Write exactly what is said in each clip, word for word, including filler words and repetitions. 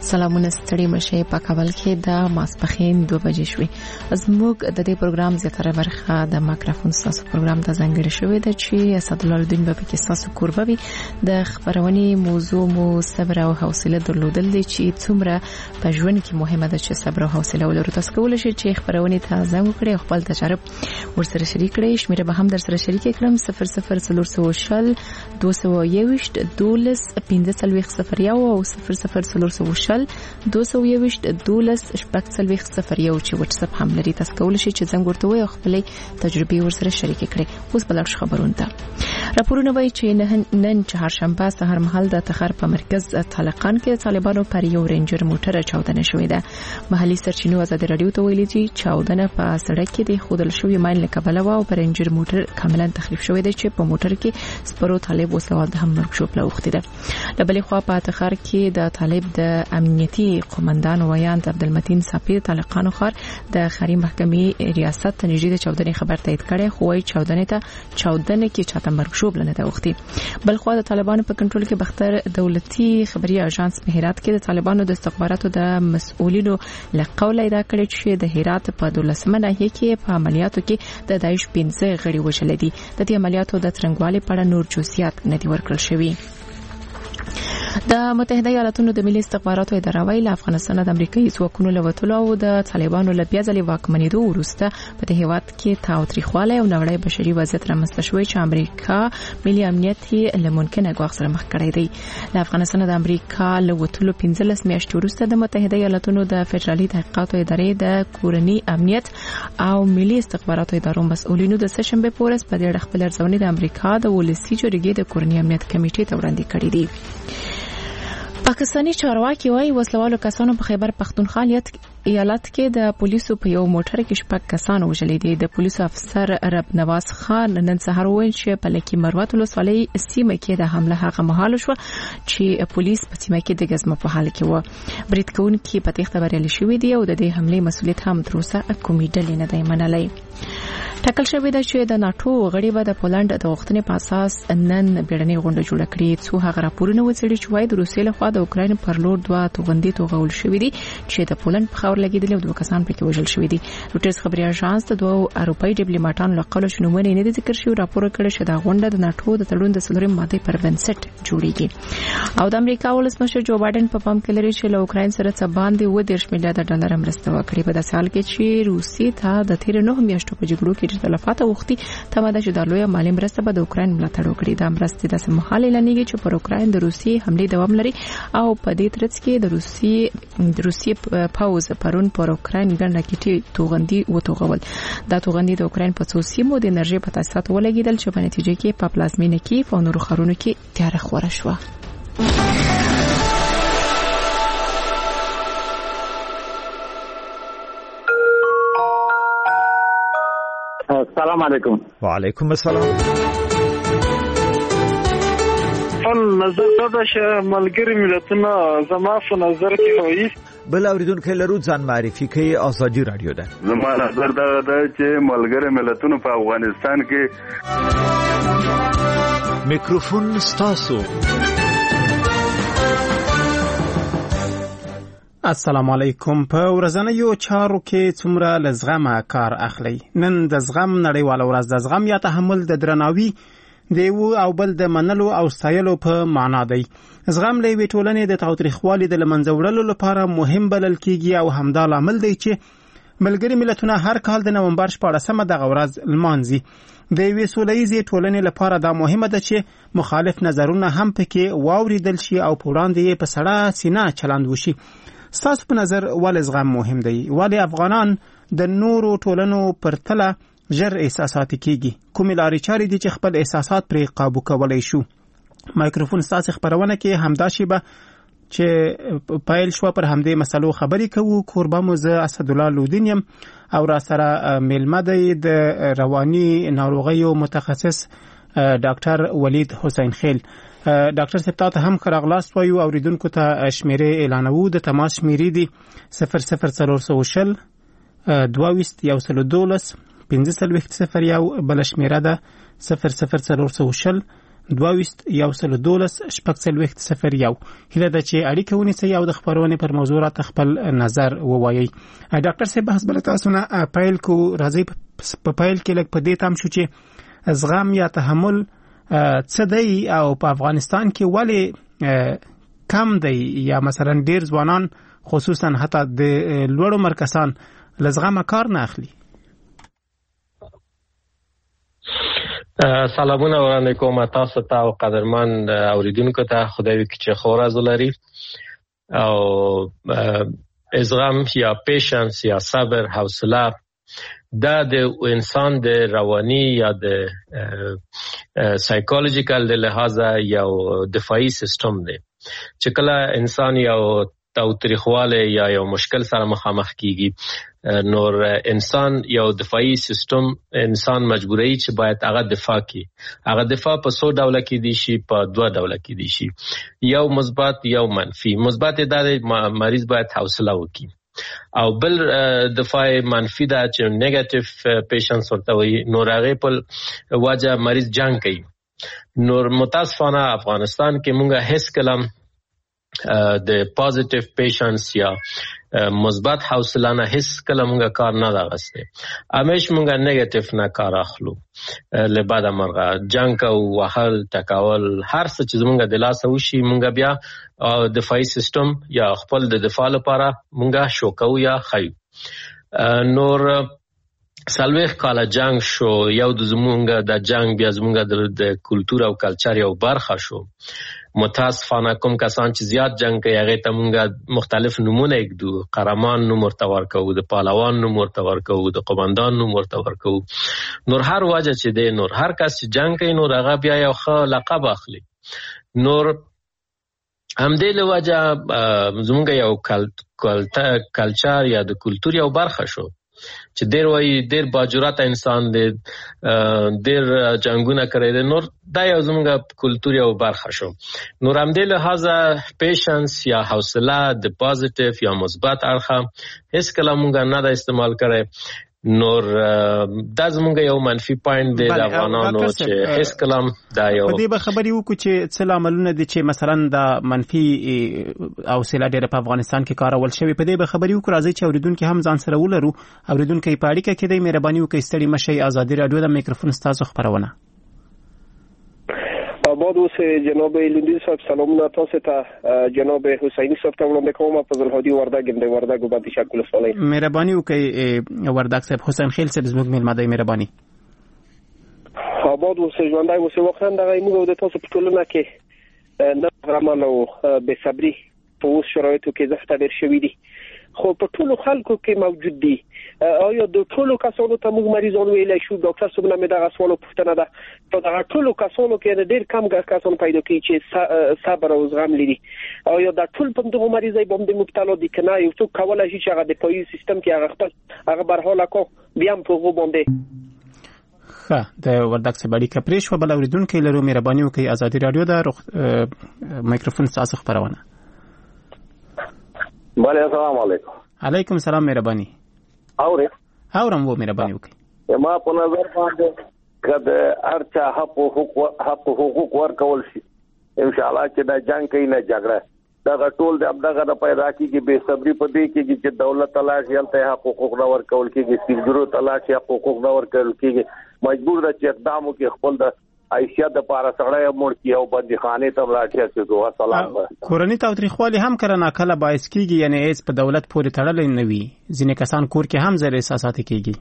سلامونه ستړي مشه په کابل کې د ماسپخین دوه بجې شوې. زموږ د دې پروګرام زیاتره برخه د مایکروفون ساسو پروګرام ته ځانګړې شوې ده چې اسدالله الدین به کې ساسو قربوي. د خبرونې موضوع مو صبر او حوصله درلودل دي چې څومره په ژوند کې مهمه ده چې صبر او حوصله ولرو. تاسو کولای شئ چې خبرونې ته زنګ وکړئ او خپل تجربه ورسره شریک کړئ. شمیره به هم در سره شریک کړم صفر صفر څلور سوه شل دوه سوه یوویشت دولس پنځه څلوېښت صفر یو او صفر صفر څلور سوه شل دوه سوه یوویشت دولس شپږ څلوېښت صفر یو چې واتس اپ هم لري. تاسو کولای شئ چې زنګ ورته ووایئ او خپلې تجربې ورسره شریک کړئ. اوس بل څه خبرونه ده. راپورونه وایي چې نن چهارشنبه سهار مهال د تخار په مرکز طالقان کې طالبانو پر یو رینجر موټر چاودنه شوې ده. محلي سرچینو آزاد رادیو ته ویلي چې چاودنه په سړک کې د خودل شوی ماین له کبله و او پر رینجر موټر کاملا تخریب شوی دی چې په موټر کې سپرو طالب وسوال د هم مرګ شو پلوخته ده. د بلې خوا په تخار کې د طالب د امنیتي قومندان ویاند عبدالمتین صافی طالقانو خار د خاري محکمې ریاست ته نږدې چاودنې خبر تایید کړي خو وايي چاودنې ته چاودنې کې چاته مرګ شو بلنه ده وختي. بل خو د طالبانو په کنټرول کې بختر دولتي خبري اژانس په هرات کې د طالبانو د استخباراتو د مسؤلینو لقوله ادعا کړې چې د هرات په دولسمه ناحیه کې په عملیاتو کې د داعش پنځه غړي وژل دي. د دې عملیاتو د ترنګوالي په اړه نور جزئیات نه دي ورکړل شوي. د متحده ایالاتونو د ملي استخباراتو اداره ویل افغانستان د امریکایي ځواکونو له وټولو او د طالبانو له بیا ځلې واکمنېدو وروسته په دې هیواد کې تاوتریخوالی او نوړی بشري وضعیت رامنځته شوی چې امریکا ملي امنیت یې له ممکنه ګواښ سره مخ کړی دی. له افغانستان د امریکا له وټولو پنځلس میاشتې وروسته د متحده ایالاتونو د فدرالي تحقیقاتو ادارې د کورني امنیت او ملي استخباراتو ادارو مسؤلینو د سهشنبه په ورځ په دې اړه خپل ارزونې د امریکا د ولسي جرګې د کورني امنیت کمیټې ته وړاندې کړې دي. پاکستانی چارواکي وايي وسلوالو کسانو په خیبر پختونخوا ایالت کې د پولیسو په یو موټر کې شپږ کسان وژل دي. د پولیسو افسر رب نواز خان نن سهار ویل چې په لکی مروت ولسوالۍ سیمه کې د حمله هغه مهال شو چې پولیس په سیمه کې د غزم په حال کې و. برید کوونکي په تخته بریالي شوی دی او د دې حمله مسؤلیت هم تر اوسه کومې ډلې نه دی منلای. ټاکل شوی دی چې د ناتو غړي به د پولند د غوښتنې په اساس نن بیړنۍ غونډه جوړه کړي. څو هغه راپورونه وڅېړي چې وايي د روسیې لخوا د اوکراین پر لور دوه توغندي توغول شوې دي چې د پولند په خاور لګیدل او دوه کسان پکې وژل شوې دي. روټرز خبري اژانس د دوه اروپאי ډیپلوماټانو له قوله شنومونه نه ذکر شوی راپور کړی چې دا غونډه د ناتو د تړون د څلورم ماده پر بنسټ جوړیږي. او د امریکا ولسمشر جو بایدن په پام کې لري چې له اوکراین سره څه باندې و دیرش میلیارډ ډالر مرسته وکړي په داسې حال کې چې روسیې ته د تیر نه میاشتو په جګړو کې تلفات اوختي تماده چې د لوی مالی مرسته به د اوکراین ملاتړ وکړي. دا مرسته د سمحال اعلانېږي چې پر اوکراین د روسیې حمله دوام لري او په دې ترڅ کې د روسیې د روسیې پاوز پرون پر اوکراین ګڼ راکټي توغندي وتوغول. دا توغندي د اوکراین په څو سیمو د انرژي په تاسیسات ولګیدل چې په نتیجه کې په پلازمینه کې په نورو ښارونو کې تیاره خوره شوه. السلام علیکم. وعلیکم السلام. فن نظر دا چې ملګری ملتونه زما په نظر کې وایي بل اوریدونکو لرو ځان معرفي کوي. آزادي رادیو ده. زما نظر دا ده چې ملګری ملتونه په افغانستان کې میکروفون ستاسو. السلام علیکم. په ورځنیو چارو کې څومره لزغمه کار اخلي. نن د زغم نړیواله ورځ د زغم یا تحمل د درناوي دیو او بل د منلو او ستایلو په معنا دی. زغم له وی ټولنې د تاوتریخوالي د لمنځه وړلو لپاره مهم بلل کیږي او همدا لامل دی چې ملګری ملتونه هر کال د نومبر شپاړسمه دغه ورځ لمانځي. د یوې سولهییزې ټولنې لپاره دا مهمه ده چې مخالف نظرونه هم پکې واوریدل شي او په وړاندې یې په سړه سینه چلند وشي. ستاسو په نظر ولې زغم مهم دی؟ ولې افغانان د نورو ټولنو پرتله ژر احساساتي کیږي؟ کومې لارې چارې دي چې خپل احساسات پرې قابو کولی شو؟ مایکروفون ستاسو خبرونه کې همدا شیبه چې پایل شو پر همدې مسلو خبرې کوو. کوربه مو زه اسدالله الدین یم او را سره میلمه دی د رواني ناروغیو متخصص ډاکټر ولید حسین خیل. ډاکټر صاحب تاسو هم خراغلاست وایو اوریدونکو ته شمیرې اعلانوو. د تماس شمیرې دي صفر صفر څلور سوه شل دوه ویشت یو سل دولس پنځه څلوېښت صفر یو. بل شمیره ده صفر صفر څلور سوه شل دوه یو سل دولس شپږ څلوېښت صفر یو. هیله ده چې اړیکه ونیسئ او د خبرونې پر موضوع راته خپل نظر ووایئ. ډاکټر صاحب بحث بل تاسو نه پیل کو راځي په پیل کې لږ په دې تام شو چې زغم یا تحمل څه دی او په افغانستان کې ولې کم دی یا مثلا ډیر ځوانان خصوصا حتی د لوړ عمر کسان لزغمه کار نه اخلي. سلامونه وړاندې کوم تاسو ته او قدرمن اوریدونکو ته. خدای وکړي چې خو ورځ ولري او ازغم یا پیشنس یا صبر حوصله دا د انسان د رواني یا د سایکولوژیکل د لحاظه یو دفاعي سیستم دی چې کله انسان یو تاوتریخواله یا یو مشکل سره مخامخ کیږي نور انسان یو دفاعي سیستم انسان مجبوري چې باید هغه دفاع کوي. هغه دفاع په څو ډوله کې دي شي په دوه ډوله کې دي شي یو مثبت یو منفي. مثبت دا مریض باید حوصله وکړي او بل دفاع منفي دا چې نیگیټیو پیشنس ورته وي نور هغه په واجه مریض جنگ کوي. نور متاسفانه افغانستان کې مونږه هیڅ کلم د پوزټیو پیشنس یا مثبت حوصله نه هیڅ کله مونږه کار نه راغسته. همیش مونږه نیگیټیو نه کار اخلو لبعد مرغه جنگ او وحل تکاول هر څه چې مونږه د لاس وشي مونږه بیا دفاعي سیستم یا خپل د دفاع لپاره مونږه شوکو یا خیو. نور سلويخ کاله جنگ شو یو د زمونږه د جنگ بیا زمونږه د کلچر او کلچر یو برخه شو. متاسفانه کوم کسان چې زیات جنگ کوي هغه ته مونږه مختلف نمونه یکدو قهرمان نوم ورته ورکو د پهلوان نوم ورته ورکو د قومندان نوم ورته ورکو. نور هر واجه چې دی نور هر کس چې جنگ کوي نور هغه بیا یو ښه لقب اخلي. نور همدې له وجه زمونږ یو کلچر یا د کلچر یو برخه شو چې ډیر وای ډیر باجرات انسان دی ډیر جنگونه کړی دی. نور دا یو زموږ کلچر یو برخه شو. نور هم د لحاظه پیشنس یا حوصله د پوزټیو یا مثبت اړخه هیڅ کله مونږ نه دا استعمال کړی. نور دا زموږ یو منفي پوینټ دی د افغانانو چې هیڅ کلام دا یو په دې به خبرې وکړو چې څه لاملونه دي چې مثلا د منفي او سیلا ډېر په افغانستان کې کارول شوی. په دې به خبرې وکړو راځي چې اوریدونکو هم ځان سره ولرو. اوریدونکو په اړیکه کې د مهرباني وکړئ ستړي مشي. آزادي رادیو د میکروفون ستاسو خبرونه. آباد اوسه جناب لندی صاحب سلامونه تاسو ته. جناب حسینی صاحب ته وړاندې کوم په زلهادي وردګ د وردګ په تشکل سره. مهرباني وکړئ وردګ صاحب. حسین خیل صاحب زموږ ملمه دی. مهرباني. آباد اوسه ژوندای اوسه وخت دغه موږ د تاسو په ټولنه کې نه غرمانه او بے صبري په اوس شرایطو کې زخته ډیر شوې دي خو په ټولو خلکو کې موجود دي. آیا د ټولو کسانو ته موږ مریضان ویلای شو؟ ډاکټر صاحب نه مې دغه سوال پوښتنه ده. په دغه ټولو کسانو کې ډېر کم کسان پیدا کوي چې صبر او زغم لري. آیا د ټول په دغه مریضۍ باندې مبتلا دي که نه؟ یو څوک کولای شي چې هغه د پایي سیستم کې هغه خپل هغه برحاله کو بیا هم په هغو باندې ښه د وردګ څخه اړیکه پرې شوه. بل اورېدونکی لرو. مهرباني وکړئ. ازادي رادیو د میکروفون ستاسو خبرونه. بله السلام علیکم. علیکم السلام. مهرباني. اوري اورم وو. مهرباني وکړئ. ما په نظر باندې کله ارچا حق او حقوق حق او حقوق ورکول شي ان شاء الله چې دا جنگ کوي نه جګړه دا ټول د دغه د پیدا کیږي بے صبري په دې کې چې دولت تلاش یلته حق او حقوق ورکول کیږي سیګرو تلاش حق او حقوق ورکول کیږي مجبور د چې اقدام وکړي خپل د عائشہ د پاره سړی مړ کیو باندې خانه ته لاټیا چې دوه سلام کورنۍ تاوتریخوالي هم کله ناکله باعث کیږي یعنی هیڅ په دولت پورې تړلې نه وي. ځینې کسان کور کې هم زر احساسات کیږي.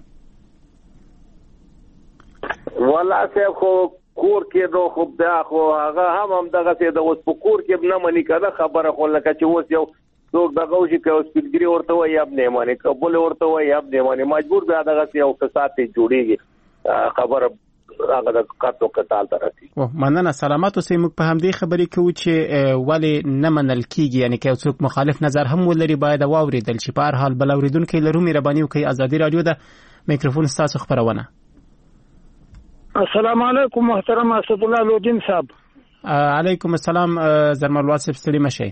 ولا څه خو کور کې نو خو بیا خو هغه هم هم دغه څه د اوس په کور کې نه مني کړه خبره خو لکه چې اوس یو څوک دغه وشي که اوس پیګری ورته وایي اب نه مانی قبول ورته وایي اب نه مانی مجبور بیا دغه څه یو فساد ته جوړیږي خبره هغه د کاتو کتال درتي. او مننه. سلامات اوسئ. موږ په همدې خبرې کوو چې ولی نه منل کیږي یعنی که څوک مخالف نظر هم ولري باید واوریدل شي. په هر حال بل اوریدونکو لرو. مهرباني وکړئ. ازادي رادیو د میکروفون ستاسو خبرونه. السلام علیکم محترم اسد الله لودین صاحب. علیکم السلام. زرمل واسف ستړي مشي.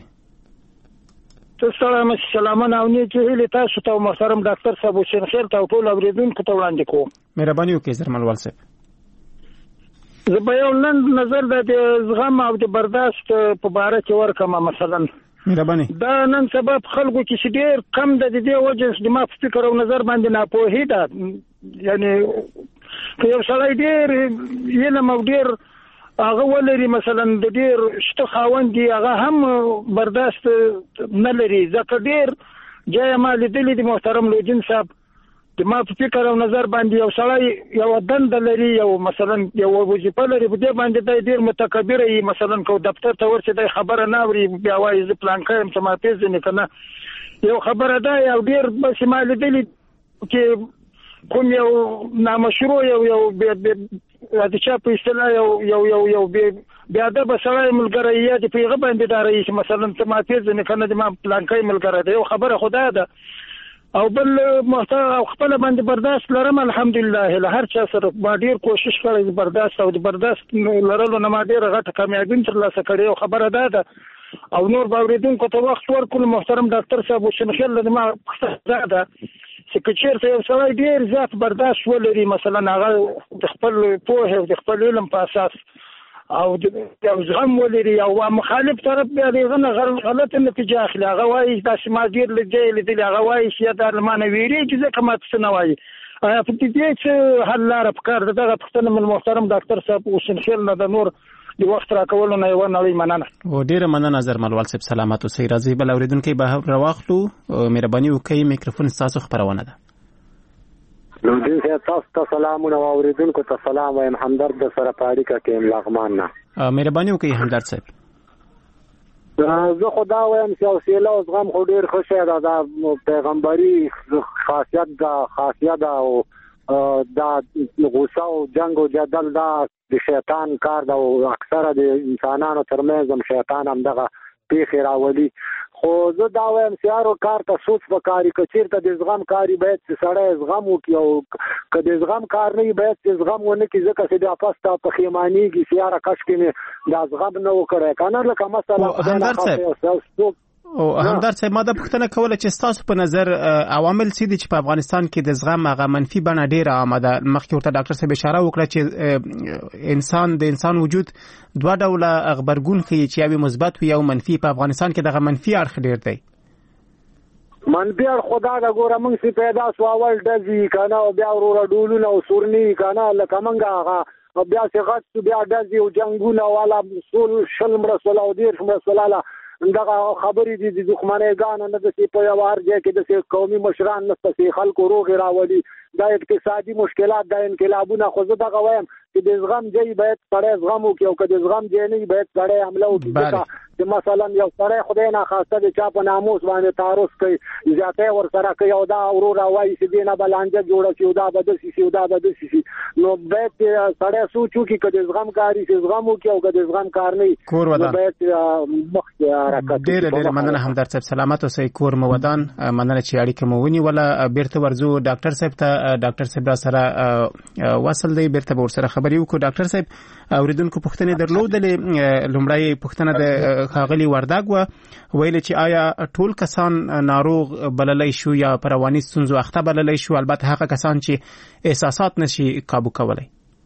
تاسو مش سلامونه او نه چې هله تاسو ته محترم ډاکټر صاحب حسین خیر ته ټول اوریدونکو ته وړاندې کوم. مهرباني وکړئ زرمل واسف. زه به یو لنډ نظر د زغم او د برداشت په باره کې ورکم. مثلا مهرباني دا نن سبا خلکو کې ډېر کم د دې وجه د ما فکر او نظر باندې ناپوهي ده. یعنی که یو سړی ډېر علم او ډېر هغه ولري مثلا د ډېر شته خاوند دی هغه هم برداشت نه لري. ځکه ډېر جای ما لیدلی د محترم لودین صاحب د ما په فکر او نظر باندې یو سړی یو دند لري یو مثلا یو وظیفه لري په دې باندې د ډېر متکبر وي. مثلا کو دفتر ته ورسې د خبره نه اوري بیا وایي زه پلان کوم چې ما پیژنې کنه یو خبره ده یو ډېر بس ما لیدلی چې کوم یو نامشروع یو یو د چا په اصطلاح یو یو یو یو بیا د بسړی ملګری یا د پیغه باندې دا رئیس مثلا ته ما پیژنې کنه د ما پلان کوي ملګری ده یو خبره خدا ده او بل محتوا او خپل باندې برداشت لرم الحمدلله له هر چا سره ما ډیر کوشش کړی برداشت او د برداشت لرلو نه ما ډیر غټه کامیابی ترلاسه کړې او خبره ده او نور باوریدونکو ته وخت ورکول محترم ډاکټر صاحب وشنخیل د ما ده چې کچېرته یو سړی ډیر زیات برداشت ولري مثلا هغه د خپل پوهه او د خپل علم په اساس او د زغم ولري او مخالف طرف بیا دغه غلط نتیجه اخلي هغه وایي دا سما ډیر لږه لیدل هغه وایي چې دا لمانه ویری چې ځکه ما څه نه وایي په دې چې حل لاره پکار دغه پښتنه من محترم ډاکټر صاحب وشنخیل نه د نور د وخت راکولو نه یو نړۍ مننه او ډیره مننه نظر ملوال صاحب سلامات اوسئ. راځي بل اوریدونکو به راوخلو مهرباني وکړئ میکروفون تاسو خبرونه ده. لودین صاحب تاسو ته سلام او اوریدونکو ته سلام وایم همدرد سره پاړی کا کې لغمان نه مهرباني وکړئ همدرد صاحب. زه خدا وایم چې حوصله او زغم خو ډیر خوشی ده د پیغمبري خاصیت دا خاصیت او دا غوسه او جنگ او جدل دا د شیطان کار دا او اکثره د انسانانو ترمنځ هم شیطان هم دغه پیښې راولي. خو زه دا وایم چې هر کار ته سوچ وکړي کچیرته د زغم کاری باید چې سړی زغم وکړي او که د زغم کار نه باید چې زغم ونه کړي ځکه چې د افسته په خیمانیږي سیاره کش کې دا زغم نه وکړي کنه لکه مثلا او همدار صاحب ما د پښتنه کوله چې تاسو په نظر عوامل سي دي چې په افغانستان کې د زغم هغه منفي بڼه ډیره آمده مخکې ورته ډاکټر صاحب اشاره وکړه چې انسان د انسان وجود دوه ډوله خبرګون کوي چې یو مثبت وي او منفي. په افغانستان کې دغه منفي اړخ ډیر دی. منفي اړخ خدا دا ګوره موږ سي پیدا سو اول دځي کنه او بیا ورور ډولونه او سورني کنه لکه موږ هغه بیا څنګه بیا دځي او جنگونه والا رسول شلم رسول او دیر رسول الله دغه خبرې دي د دښمنۍ نه د سی په یو ارجه کې د قومي مشران نسته خلکو روغ راولي دا اقتصادي مشکلات د انقلابونه خو زه دغه وایم چې د زغم ځای باید سړی زغم وکړي او که د زغم ځای نه باید سړی حمله وکړي چې مثلا یو سړی خدای نه خواسته د چا په ناموس باندې تعرض کوي زیاتی ورسره کوي او دا ورور وایي چې دې نه به لانجه جوړه شي او دا به داسې شي او دا به داسې شي نو باید سړی سوچ وکړي که د زغم کاري چې زغم وکړي او که د زغم کار نه نو باید مخکې حرکت ډېره ډېره مننه همدرد صاحب سلامت اوسئ کور مو ودان مننه چې اړیکه مو ونیوله بیرته ورځو ډاکټر صاحب ته ډاکټر صاحب را سره وصل دی بیرته به ورسره خبرې وکړو. ډاکټر صاحب اوریدونکو پوښتنې درلودلې لومړی پوښتنه د ښاغلي وردګ وه ویل چې آیا ټول کسان ناروغ بللی شو یا په رواني ستونزو اخته بللی شو البته هغه کسان چې احساسات نشي کابو کولی.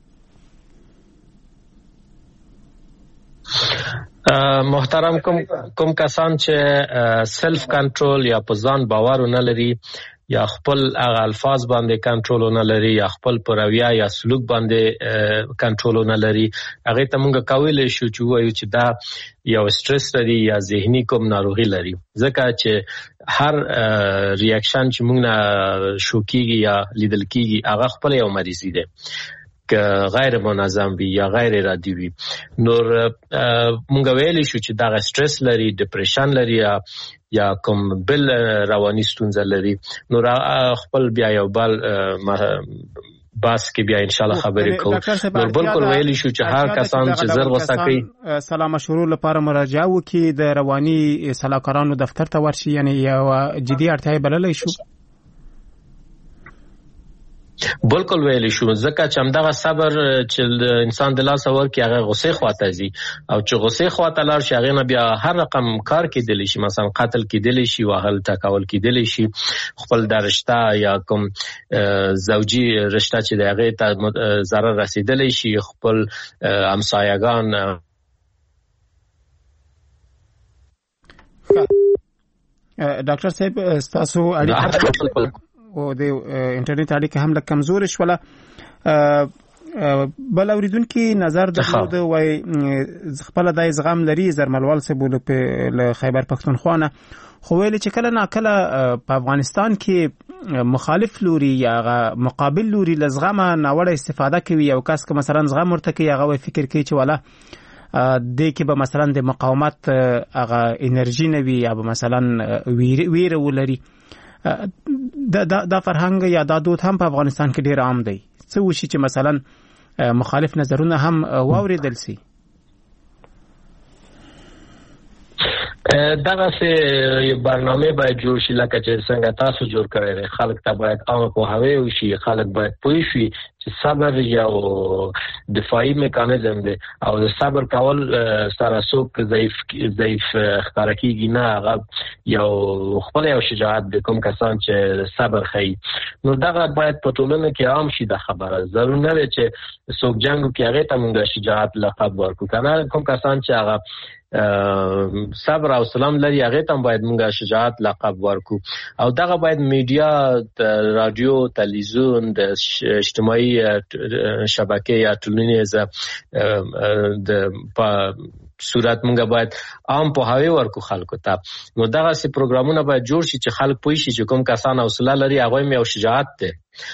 محترم کوم کوم کسان چې سلف کنټرول یا په ځان باور نه لري یا خپل هغه الفاظ باندې کنټرول نه لري یا خپل پر رویه یا سلوک باندې کنټرول نه لري هغه ته موږ کولای شو چې وایو چې دا یو سټرس لري یا ذهني کوم ناروغي لري ځکه چې هر ریاکشن چې موږ نه شوکیږي یا لیدل کیږي هغه خپل یو مریضي ده که غیر منظم وي یا غیر ارادي وي. نور مونږ ویلی شو چې دا سټرس لري ډیپریشن لري یا یا کوم بل رواني ستونزه لري نور خپل بیا یو بل باس کې بیا ان شاء الله خبرې کوو. نور بالکل ویلی شو چې هر کسان چې زر غوسه کوي سلام مشورو لپاره مراجعه وکړي د رواني صلاحکارانو دفتر ته ورشي یعنی یو جدي اړتیا بللی شو. بالکل ویل شو ځکه چې همدغه صبر چې انسان د لاس اور کې هغه غصه خواته زی او چې غصه خواته لار شي هغه نه بیا هر رقم کار کې دلی شي مثلا قتل کې دلی شي واهل ټاکول کې دلی شي خپل درشته یا کوم زوجي رشته چې دغه ته ضرر رسیدلی شي خپل همسایگان. ډاکټر صاحب تاسو اړیکه او د انټرنیټ اړیکه هم لکه کمزور شوله بل اوریدونکو نظر درلود وای خپل د زغم لري زرملوال سبول په خیبر پختونخوا نه خو ویل چې کله نا کله په افغانستان کې مخالف لوري یا مقابل لوري لزغمه ناوړه استفاده کوي او کس که مثلا زغم ورته کوي هغه فکر کوي چې والا د کې به مثلا د مقاومت هغه انرژي نه وي یا به مثلا ویره ولري دا دا فرهنګ یا دا دود هم په افغانستان کې ډیر عام دی. څه وشي چې مثلا مخالف نظرونه هم واوریدل سي؟ دغه سه برنامه باید جوړ شي لکه چې څنګه تاسو جوړ کړی خلک ته باید عام په هوی او شي خلک باید پوه شي چې صبر یو دفاعي میکانیزم دی او صبر کول سره څوک ضعیف ضعیف ښکار کیږي نه هغه یو خپل یو شجاعت د کوم کسان چې صبر کوي نو دغه باید په ټولنه کې عام شي د خبره ضرور نه دی چې څوک جنگ کوي هغه ته موږ شجاعت لقب ورکو کنه کوم کسان چې هغه صبر او سلام لري هغه ته باید موږ شجاعت لقب ورکو او دغه باید میډیا رادیو تلویزیون د اجتماعي شبکې یا ټولنیز د په صورت موږ باید عام په هوی ورکو خلکو ته نو دغه سي پروګرامونه باید جوړ شي چې خلک پوه شي چې کوم کسان حوصله لري هغه مې او شجاعت ده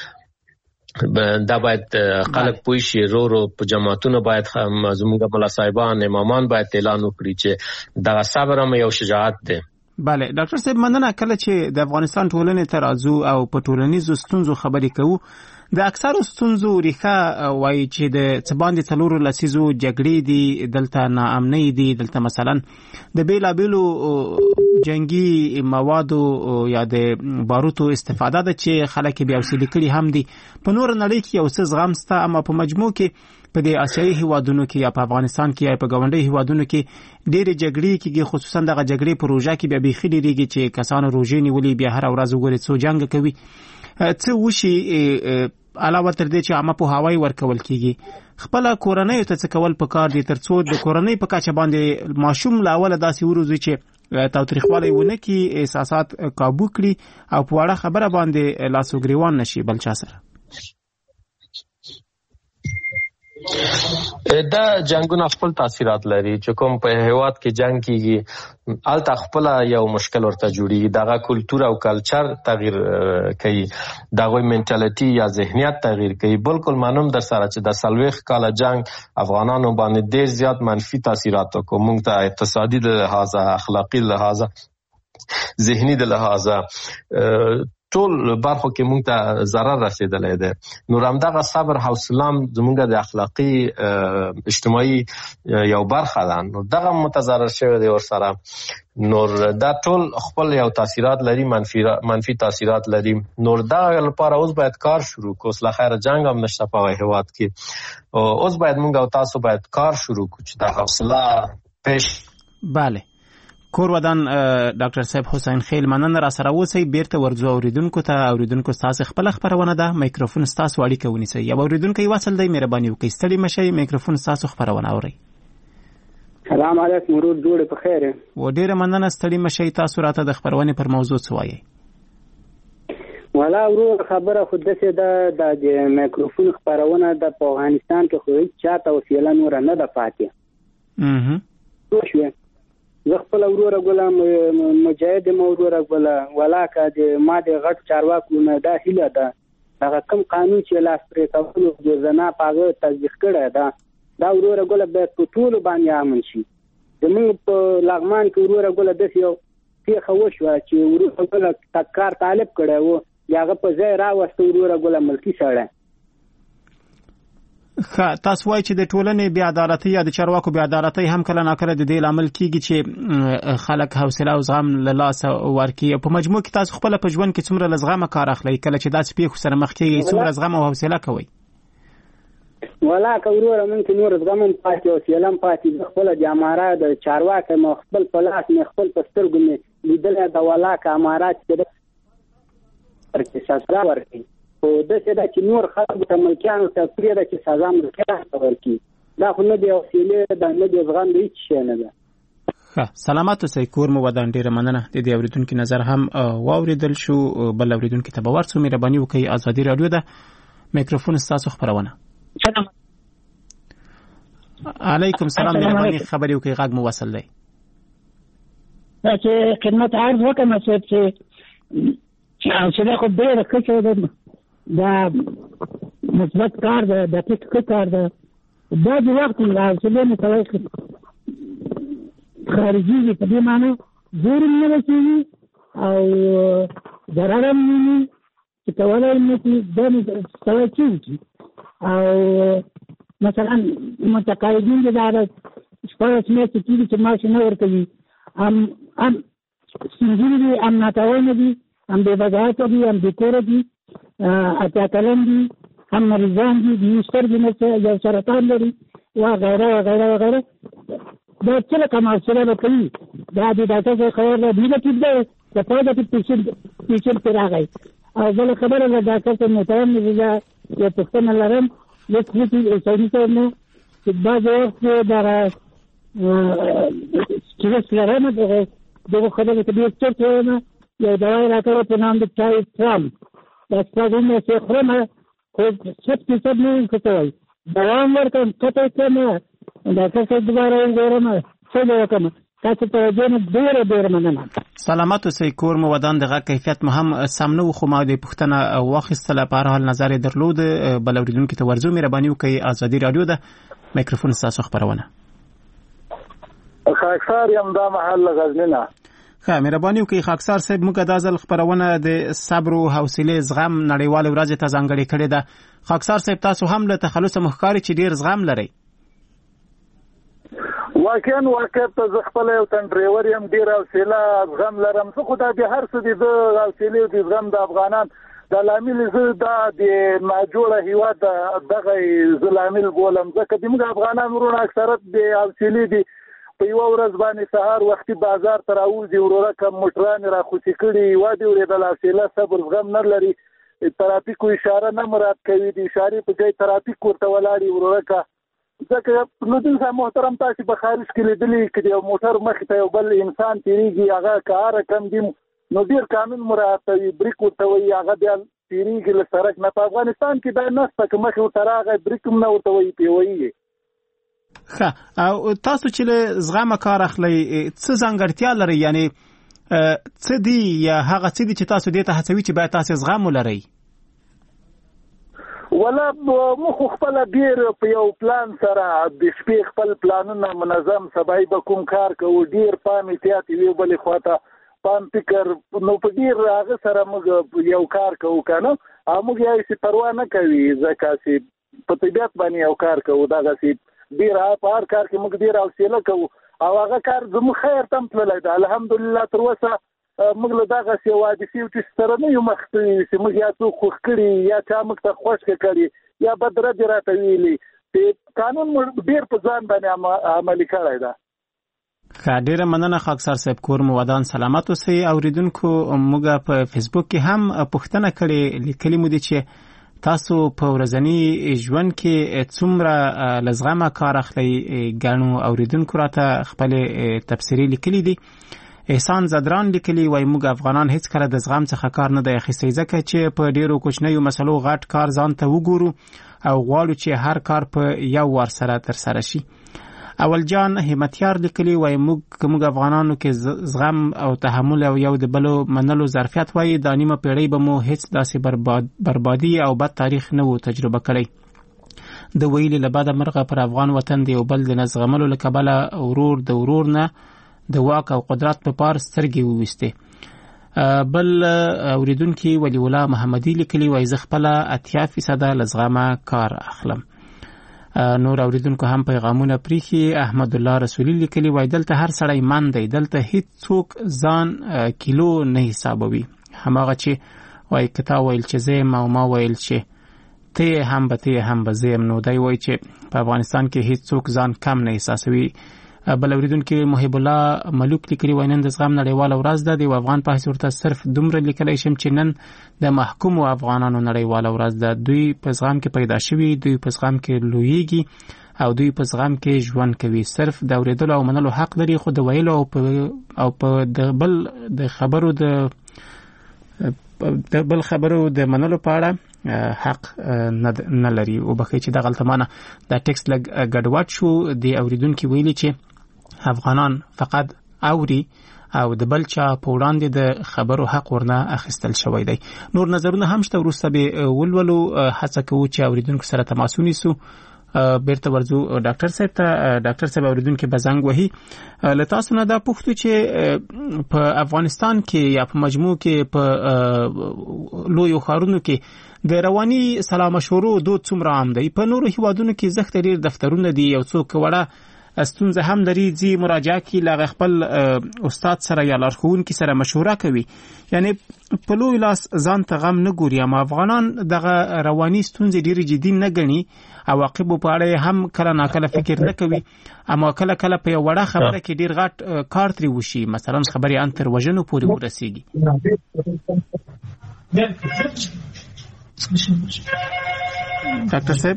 دا باید خلک پوه شي رو رو په جماعتونو باید زموږ ملا صاحبان امامان باید اعلان وکړي چې دا صبر هم یو شجاعت ده. بله ډاکټر صاحب مننه. کله چې د افغانستان ټولنې ترازو او په ټولنیزو ستونزو خبرې کوو د اکثرو ستونزو ریښه وایي چې د څه باندې څلورو لسیزو جګړې دي دلته ناامنۍ دي دلته مثلا د بیلابیلو جنگي موادو یا د باروتو استفاده ده چې خلک بیا وسیلې کړي هم دي په نور نړۍ کې یو څه زغم سته اما په مجموع کې په د آسیایي هیوادونو کې یا په افغانستان کې یا په ګاونډي هیوادونو کې ډېرې جګړې کېږي خصوصا دغه جګړې په روژه کې بیا بیخي ډېرېږي چې کسانو روژې نیولې بیا هره ورځ وګورئ څو جنګ کوي. څه وشي علاوه تر دې چې عامه پوهاوی ورکول کېږي خپله کورنۍ ته څه کول پکار دي تر څو د کورنۍ په کچه باندې ماشوم له اوله داسې وروزي چې تاوتریخوالی ونه کړي احساسات قابو کړي او په وړه خبره باندې لاس و ګریوان نشي بل چا سره. دا جنگونه خپل تاثیرات لري چې کوم په هیواد کې جنگ کیږي الته خپل یو مشکل ورته جوړي دغه کلچر او کلچر تغییر کوي دغه منټالیټي یا ذهنیت تغییر کوي. بالکل معلوم در سره چې د سلويخ کال جنگ افغانانو باندې ډېر زیات منفي تاثیرات وکړو موږ ته اقتصادي د لحاظه اخلاقی لحاظه ذهني د لحاظه ټول برخو کې موږ ته ضرر رسیدلی دی. نو همدغه صبر حوصله زموږ د اخلاقی اجتماعي یو برخه ده نو دغه متضرر شوی دی ورسره نور دا ټول خپل یو تاثیرات لري منفي منفي تاثیرات لري. نور دا لپاره اوس باید کار شروع کو اوس لخر جنگ هم نشته په هیواد کې اوس باید موږ او تاسو باید کار شروع کو چې د حوصله پیش. بله کور ودان ډاکټر صاحب حسین خیل مننه را سره اوسئ بیرته ورځو اوریدونکو ته اوریدونکو تاسو خپل خبرونه ده میکروفون تاسو اړیکه ونیسئ یو اوریدونکو یو وصل دی مهرباني وکړئ ستړي مشئ میکروفون تاسو خبرونه اورئ. سلام علیکم ورور جوړ په خیر و ډیره مننه ستړي مشئ تاسو راته د خبرونه پر موضوع څه وایي. ولا ورور خبره خود دسه ده د میکروفون خبرونه د افغانستان کې خو چاته وسیله نور نه ده پاتې. اها شو زه خپل وروره ګلم مجاهد مو وروره ګله ولاکه د ما د غټ چارواکو نه دا هیله ده هغه کوم قانون چې لاس پرې کولو د زنا پاغه تصدیق کړی ده دا وروره ګله به په ټول باندې امن شي. زموږ په لغمان کې وروره ګله د یو پیښه وشوه چې وروره ګله تکار طالب کړی و هغه په ځای راوسته وروره ګله ملکی سره تاسو وایي چې د ټولنې بې عدالتۍ یا د چارواکو بې عدالتۍ هم کله ناکله د دې لامل کیږي چې خلک حوصله او زغم له لاسه ورکړي. په مجموع کې تاسو خپل په ژوند کې څومره له زغمه کار اخلئ کله چې داسې پیښو سره مخ کیږئ؟ څومره زغم او حوصله کوئ؟ ولا کوروره مونږ کې نور زغم پاتې او حوصله پاتې. خپل د امارات د چارواکو مخ خپل پلاس نه خپل پسترګو نه لیدل د ولا کا امارات کې ورته سزا ورکړي او د څه د چې نور خلکو ته ملکیانو ته پریده چې سزا ملکیانو ورکړي. دا خو نه دی حوصله د نه دی زغم دی چې نه ده. ښه سلامات اوسئ. کور مو ودان. ډیره مننه. د دې اوریدونکو نظر هم واوریدل شو. بل اوریدونکو ته به ورڅو مهرباني وکړئ. ازادي رادیو ده میکروفون ستاسو خبرونه. علیکم سلام. مهرباني خبرې وکړئ. غږ مو وصل دی. چې خدمت عرض وکړم چې چې خو ډېر ښه ده دا مثبت کار ده د ټیک کار ده. دا د وخت لا څه نه کوي خارجي په دې معنی ډېر نه رسېږي او ضرر نه چې کولای نه چې د څه کېږي او مثلا متقاعدین د دار شپږ میاشتې کېږي چې معاش نه ورکوي. ام ام سنجری ام ناتوانه دي ام بې وضاحته دي ام بې کوره دي اتیا کلن دي هم مریضان دي د یو سترګې نه یو سرطان لري وغیره وغیره وغیره. دا څه کوم حوصله به کوي دا د ډاکټر څخه خبر ده بیله ټیپ ده د پوهه د پیشنټ پیشنټ پرې راغی او بله خبره ده ډاکټر ته محترم دی زه یو پوښتنه لرم یو څه سړي ته نه چې بعض وخت دغه سټرس لرم دغه دغه خبره ته ډېر څه وایم یو دوا راکړه په نام د چای فرام دا څنګه چې خورم خو څه څه نه کوي دوا ورکړم څه څه نه دا څه دوباره وګورم څه وکم تاسو ته جن ډېر ډېر مننه. سلامات اوسئ. کور مو ودان. دغه کیفیت مو هم سم نه و خو ما د پوښتنه واخیستله. په هر حال نظر یې درلود. بل اوریدونکي ته ورځو مهرباني وکړئ. ازادي رادیو ده میکروفون ستاسو خبرونه. خاکسار یم دا محل غزنینه. ښه مهرباني وکړئ خاکسار صاحب. موږ دا ځل خبرونه د صبر او حوصلې زغم نړیواله ورځ ته ځانګړې کړې ده. خاکسار صاحب تاسو هم له تخلص مخکاري چې ډیر زغم لرئ. واقعا واقعا ته خپل یو تن ډرایور یم ډیر حوصله زغم لرم. څه خو دا به هر څه دي د حوصلې د زغم د افغانان د لامل زه دا د ناجوړه هیواد دغه زلامل بولم ځکه د موږ افغانان ورونه اکثرت د حوصلې دي په یو ورځ باندې سهار وختي بازار ته راوځي وروره کم موټران را خوشي کړي وادي ورېدل حوصله صبر زغم نه لري. ترافیکو اشاره نه مراد کوي. د اشارې په ځای ترافیک ورته ولاړي وروره کا ځکه نو دلته محترم تاسو په خارج کې لیدلې چې یو موټر مخ ته یو بل انسان تیریږي هغه کار کم دي نو ډیر قانون مراعات کوي بریک ورته وي هغه بیا تیریږي له سړک نه. په افغانستان کې دا نشته چې مخ ورته راغی بریک هم نه ورته وي پیوي. ښه او تاسو چې له زغمه کار اخلئ څه ځانګړتیا لري یعنی څه دي یا هغه څه دي چې تاسو دې ته هڅوي چې باید تاسو زغم ولرئ؟ ولا مخ خپل ډیر په یو پلان سره د شپې خپل پلانونه منظم سبای به کوم کار کوو ډیر پام احتیاط وی بل خواته پام فکر نو په ډیر هغه سره موږ یو کار کوو کنه موږ یې څه پروا نه کوي ځکه چې په طبيعت باندې یو کار کوو دا چې ډیر په هر کار کې موږ ډیر حوصله کوو او هغه کار زموږ خیر تم تللی دی الحمدلله تر اوسه موږ له دغه سی وادي چې سره نه یو مخ چې موږ یا څوک خوښ کړي یا چا موږ ته خوښ کړي یا بدره دی راته ویلي چې قانون ډیر په ځان باندې عملي کړی ده. ښه ډیره مننه خاکسار صاحب. کور مو ودان. سلامات اوسئ. اوریدونکو موږ په فیسبوک کې هم پوښتنه کړې لیکلي مو دي چې تاسو په ورځني ژوند کې څومره له زغمه کار اخلئ. ګڼو اوریدونکو راته خپل تبصرې لیکلي دي. احسان زدران لیکلي وای موږ افغانان هیڅ کله د زغم څخه کار نه دی اخیستی ځکه چې په ډیرو کوچنیو مسلو غټ کار ځان ته وګورو او غواړو چې هر کار په یو وار سره تر سره شي. اول جان همتیار لیکلي وای موږ موږ افغانانو کې زغم او تحمل او یو د بلو منلو ظرفیت وای د نیمه پیړۍ به مو هیڅ داسې برباد بربادي او بد تاریخ نه وو تجربه کړی. د ویلي له بعده مرغه پر افغان وطن دی او بل د نزغملو له کبله ورور د ورور نه د واک او قدرت په پار سترګې وويسته. بل اوریدونکي ولی الله محمدي لیکلي وای زه خپل اتیا فیصد له زغمه کار اخلم. نور اوریدونکو هم پیغامونه پریخي. احمد الله رسولي لیکلي وای دلته هر سړی من دی، دلته هیڅ څوک ځان کیلو نه حسابوي. هماغه چې وای کتا ویل چې زم او ما ویل چې ته هم به ته هم به زم، نو دی وای چې په افغانستان کې هیڅ څوک ځان کم نه احساسوي. بل اوریدونکو محب الله ملوک لیکلي وای نن د زغم نړیواله ورځ ده، د افغان په حیث ورته صرف دومره لیکلی شم چې نن د محکومو افغانانو نړیواله ورځ ده. دوی په زغم کې پیدا شوي، دوی په زغم کې لویږي او دوی په زغم کې ژوند کوي. صرف د اوریدلو او منلو حق لري، خو د ویلو او په او په د بل د خبرو د د بل خبرو د منلو په اړه حق نه لري. او بخې چې د غلطمانه د ټیکست لګ ګډوډ شو. د اوریدونکو ویلي چې افغانان فقط اوري او د بل چا په وړاندې د خبرو حق ورنه اخیستل شوی دی. نور نظرونه هم شته، وروسته به ولولو هڅه کوو چې اوریدونکو سره تماس ونیسو. بیرته ورځو ډاکټر صاحب ته. ډاکټر صاحب اوریدونکو به زنګ وهي. له تاسو نه دا پوښتنه چې په افغانستان کې یا په مجموع کې په لوی ښارونو کې د رواني سلا مشورو دود څومره عام دی؟ په نورو هیوادونو کې زښت ډیر دفترونه دي، یو څوک وړه استونزه هم لري ځي مراجعه کوي، له خپل استاد سره یا لارښوونکي سره مشوره کوي. یعنی په لوی لاس ځان ته غم نه ګوري. اما افغانان دغه رواني ستونزې ډېرې جدي نه ګڼي، عواقبو په اړه هم کله ناکله فکر نه کوي، اما کله کله په یو وړه خبره کې ډېر غټ کار ترې وشي، مثلا خبرې ان تر وژنو پورې ورسیږي. ډاکټر صاحب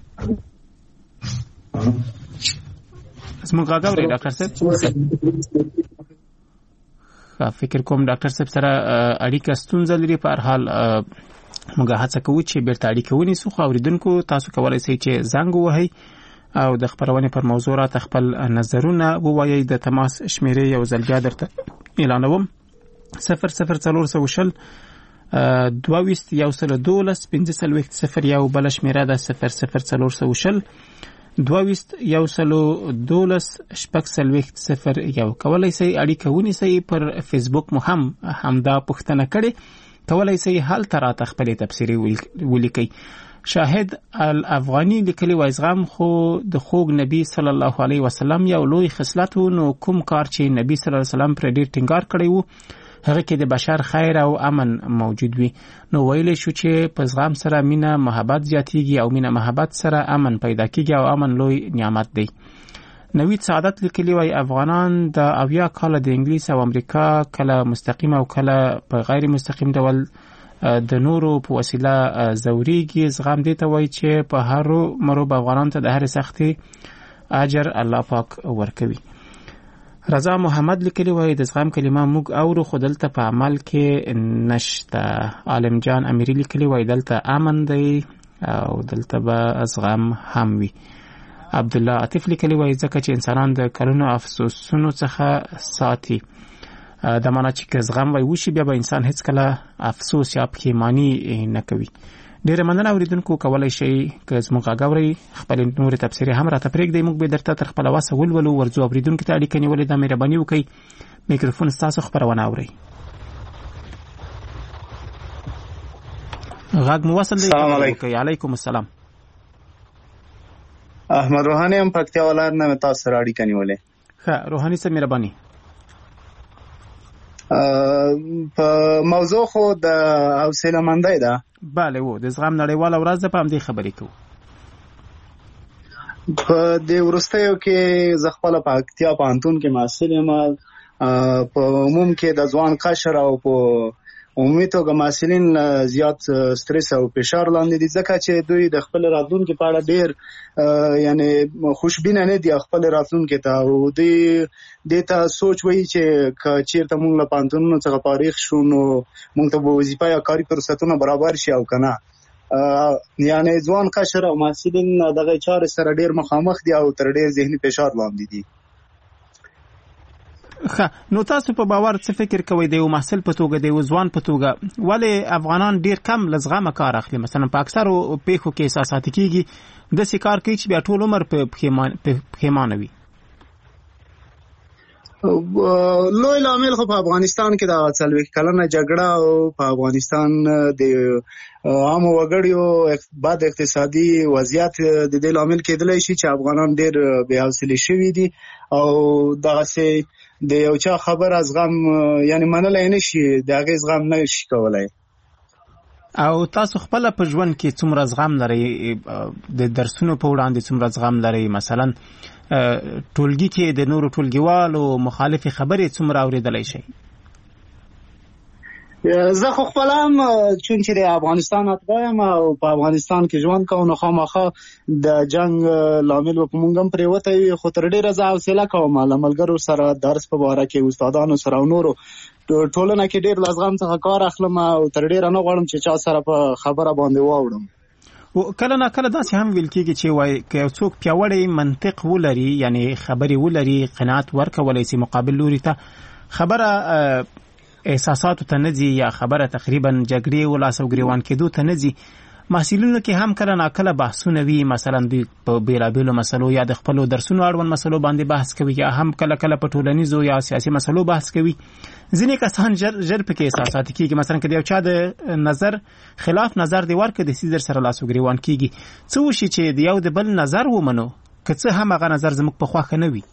زموږ غاګه ورې ډاکټر صاحب فکر کوم ډاکټر صاحب سره اړیکه ستونزه لري. په هر حال موږ هڅه کوو چې بیرته اړیکه ونیسو. خو اوریدونکو تاسو کولای شئ چې زنګ ووهئ او د خبرونې پر موضوع راته خپل نظرونه ووایئ. د تماس شمیرې یو ځل بیا درته اعلانوم: صفر صفر څلور سوه شل دوه ویشت یو سل دولس پنځه څلوېښت صفر یو. بله شمیره ده صفر صفر څلور سوه شل دوه ویشت یو سل دولس شپږ څلوېښت صفر یو. کولای شئ اړیکه ونیسئ. پر فیسبوک مو هم همدا پوښتنه کړې، کولای شئ هلته راته خپلې تبصرې ولیکئ. شاهد الافغاني لیکلي وای زغم خو د خوږ نبی صلی الله علیه وسلم یو لوی خصلت و، نو کوم کار چې نبی صلی الله علیه وسلم پر ډیر ټینګار کړی وو هغه کې د بشر خیر او امن موجود وي. نو ویل شو چې په زغم سره مینه محبت زیاتیږي او مینه محبت سره امن پیدا کیږي او امن لوی نعمت دی. نوید سعادت لیکلی وای افغانان د اویا کال د انګلیس او امریکا کله مستقیم او کله په غیر مستقیم ډول د نورو په وسیله زوريږي. زغم دې ته وای چې په هر مرو افغانان ته د هر سختي اجر الله پاک ورکوي. رضا محمد لیکلی وای د زغم کلمه موږ اورو خو دلته په عمل کې نشته. عالم جان امیری لیکلی وای دلته امن دی او دلته به زغم هم وي. عبد الله عاطف لیکلی وای ځکه چې انسانان د کلونو افسوسونو څخه ساتي. د معنا چې زغم وای وشي بیا به انسان هیڅ کله افسوس یا پښیمانی نه کوي. ډیره مننه اوریدونکو. کولای شئ که زموږ غاګوري خپل نور تفسیر هم راته پرېږدئ. موږ به درته تر خپل واسه ولولو. ورځو اوریدونکو ته اړیکه نیولې ده، مهرباني وکړئ میکروفون ستاسو خبرونه اورئ. غاګ مو وصل دی. السلام علیکم. علیکم السلام. احمد روحانی هم پکتیا ولایت نه تاسو سره اړیکه نیولې. ښه روحانی صاحب مهرباني. په موضوع خو د حوصله مندۍ ده. بله و د زغم نړیواله ورځ ده، په همدې خبرې کوو. په دې وروستیو کې زه خپله په پکتیا پوهنتون کې محصل یم. په عموم کې د ځوان قشر او په عمومي توګه محصلین زیات سترس او فشار لاندې دي، ځکه چې دوی د خپل راتلونکي په اړه ډېر یعنی خوشبینه نه دي خپل راتلونکي ته، او دوی دې ته سوچ وایي چې که چېرته موږ له پوهنتونونو څخه فارغ شو نو موږ ته به وظیفه یا کاري فرصتونه برابر شي او که نه. یعنی ځوان قشر او محصلین دغه چارې سره ډېر مخامخ دي او تر ډېر ذهني فشار لاندې دي. ښه نو تاسو په باور څه فکر کوئ د یو محصل په توګه د یو ځوان په توګه ولې افغانان ډیر کم له زغمه کار اخلي؟ مثلا په اکثرو پیښو کې احساساتي کېږي داسې کار کوي چې بیا ټول عمر په پښیمانه وي. لوی لامل خو په افغانستان کې د څلوېښت کلنه جګړه او په افغانستان د عامو وګړو بد اقتصادي وضعیت د دې لامل کېدلی شي چې افغانان ډېر بې حوصلې شوي دي او دغسې د یو چا خبره زغم یعنی منلی نه شي د هغې زغم نه شي کولی. او تاسو خپل په ژوند کې څومره زغم لرئ، د درسونو په وړاندې څومره زغم لرئ؟ مثلا ټولګي کې د نورو ټولګیوالو مخالفې خبرې څومره اورېدلی شئ؟ زه خو خپله هم چون چې د افغانستان اتباع یم او په افغانستان کې ژوند کوم، نو خامخا د جنګ لامل به په موږ هم پرېوتی وي، خو تر ډېره زه حوصله کوم له ملګرو سره درس په باره کې، استادانو سره او نورو ټولنه کې ډېر له زغم څخه کار اخلم او تر ډېره نه غواړم چې چا سره په خبره باندې واوړم. کله نه کله داسې هم ویل کېږي چې وایي که یو څوک پیاوړی منطق ولري، یعنی خبرې ولري، قناعت ورکولی شي مقابل لوري ته، خبره احساساتو ته نه ځي یا خبره تقریبا جګړې و لاس او ګریوان کېدو ته نه ځي. محصلینو کې هم کله ناکله بحثونه وي، مثلا دوی په بیلابیلو مسلو یا د خپلو درسونو اړوند مسلو باندې بحث کوي، یا هم کله کله په ټولنیزو یا سیاسي مسلو بحث کوي. ځینې کسان ژر ژر پکې احساساتي کېږي، مثلا که د یو چا د نظر خلاف نظر دی ورکړي، د سي در سره لاس و ګریوان کېږي. څه وشي چې د یو د بل نظر ومنو، که څه هم هغه نظر زموږ په خوښه نه وي؟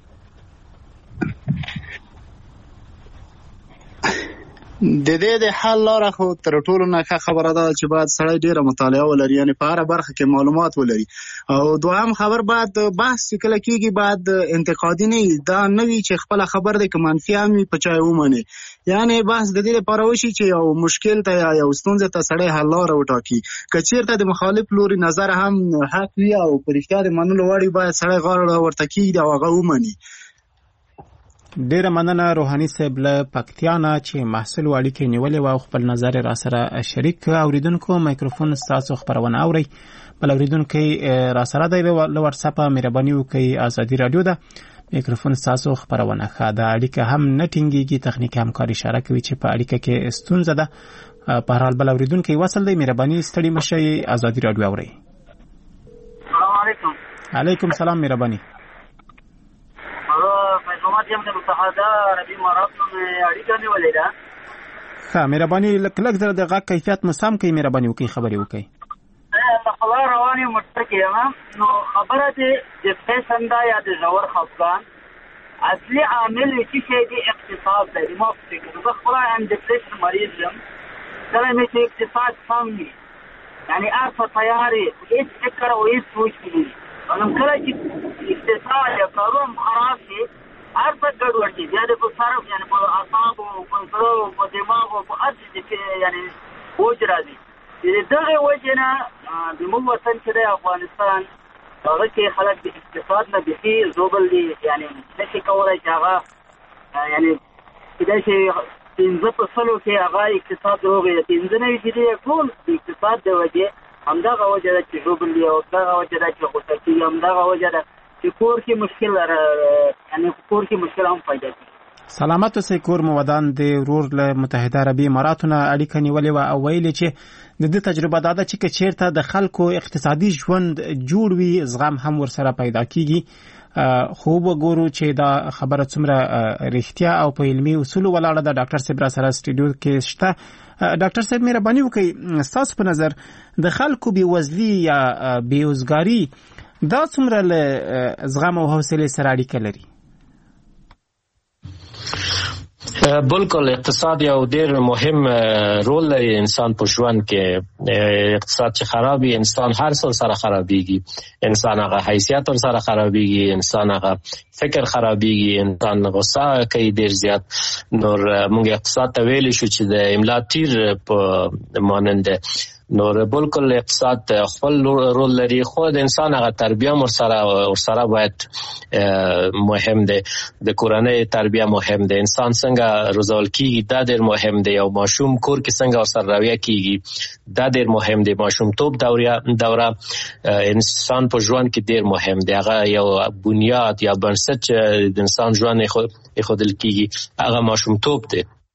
د دې د حل لاره خو تر ټولو نه ښه خبره ده چې باید سړی ډېره مطالعه ولري، یعنی په هره برخه کې معلومات ولري. او دوهم خبر باید بحث چې کله کېږي باید انتقادي نه وي، دا نه وي چې خپله خبر دی که منفي هم وي په چا یې ومني. یعنی بحث د دې لپاره وشي چې یو مشکل ته یا یو ستونزې ته سړی حل لاره وټاکي. که چېرته د مخالف لوري نظر هم حق وي او په رښتیا د منلو وړ وي، باید سړی غاړه ورته کېږدي او هغه ومني. ډیره مننه روحاني صاحب له پکتیا نه چې محصل و اړیکې نیولې و او خپل نظر را سره شریک کړ. اوریدونکو میکروفون ستاسو خبرونه اورئ. بل اوریدونکي را سره دی له واتساپ مهرباني وکړئ، ازادي رادیو ده، میکروفون ستاسو خبرونه ښه ده. اړیکه هم نه ټینګېږي، تخنیکي همکار اشاره کوي چې په اړیکه کې ستونزه ده. په هر حال بل اوریدونکي وصل دی، مهرباني ستړي مه شئ، ازادي رادیو اورئ. السلام علیکم. علیکم السلام، مهرباني. یم د متحده عربي اماراتو نه اړیکه نیولې ده. ښه، مهرباني لږ لږ زره د غږ کیفیت مو سم کړئ، مهرباني وکړئ، خبرې وکړئ. د خبره روان یم موټر کې یم، نو خبره د ډپریشن ده یا د ژور خفګان اصلي عامل یې څه شی دی؟ اقتصاد دی. ما فکر زه خپله یم ډپریشن مریض یم. کله مې چې اقتصاد سم وي، یعنې هر څه تیار وي، هېڅ فکر او هېڅ سوچ نه وي، نو کله چې اقتصاد یا کارونه خراب شي هر څه ګډوډ شي، بیا د په صرف یعنې په اعصابو، په زړه، په دماغو، په هر څه کې یعنې بوج راځي. د دغې وجې نه زموږ وطن چې دی افغانستان، هغه کې خلک د اقتصاد نه بیخي زوبل دي، یعنې نه شي کولی چې هغه یعنې کېدای شي پنځه په سلو کې هغه اقتصاد روغ وي، پنځه نوي چې دی ټول د اقتصاد د وجې همدغه وجه ده چې زوبل دي، او دغه وجه ده چې غوسه کېږي، همدغه وجه ده چې کور کې مشکل یعنی کور کې مشکل هم پیدا کېږي. سلامت اوسئ. کور مو ودان د ورور له متحده عربي اماراتو نه اړیکه نیولې وه او ویلې چې د دې تجربه دا ده چې که چېرته د خلکو اقتصادي ژوند جوړ وي، زغم هم ورسره پیدا کېږي. خو وګورو چې دا خبره څومره رښتیا او په علمي اصولو ولاړه ده. ډاکټر صاحب را سره سټوډیو کې شته. ډاکټر صاحب مهرباني وکړئ، ستاسو په نظر د خلکو بېوزلي یا بېوزګاري دا څومره له زغم او حوصلې سره اړیکه لري؟ بالکل، اقتصاد یو ډیر مهم رول لري انسان په ژوند کې. اقتصاد چې خرابي، انسان هر څه سره خرابيږي، انسان هغه حیثیت سره خرابيږي، انسان هغه فکر خرابيږي، انسان غوسه کوي ډیر زیات. نور موږ اقتصاد ته ویل شو چې د املا تیر په مانند نور بالکل اقتصاد خپل رول لري، خو د انسان هغه تربیه ورسره ورسره باید مهم دی. د کورنۍ تربیه مهم دی، انسان څنګه روزول کیږي دا ډېر مهم دی، او ماشوم کور کې څنګه ورسره رویه کیږي دا ډېر مهم دی. ماشوم توپ دوره دوره انسان په ژوند کې ډېر مهم دی، هغه یو بنیاد یا بنسټ د انسان ژوند یې خودل کیږي، هغه ماشوم توپ دی.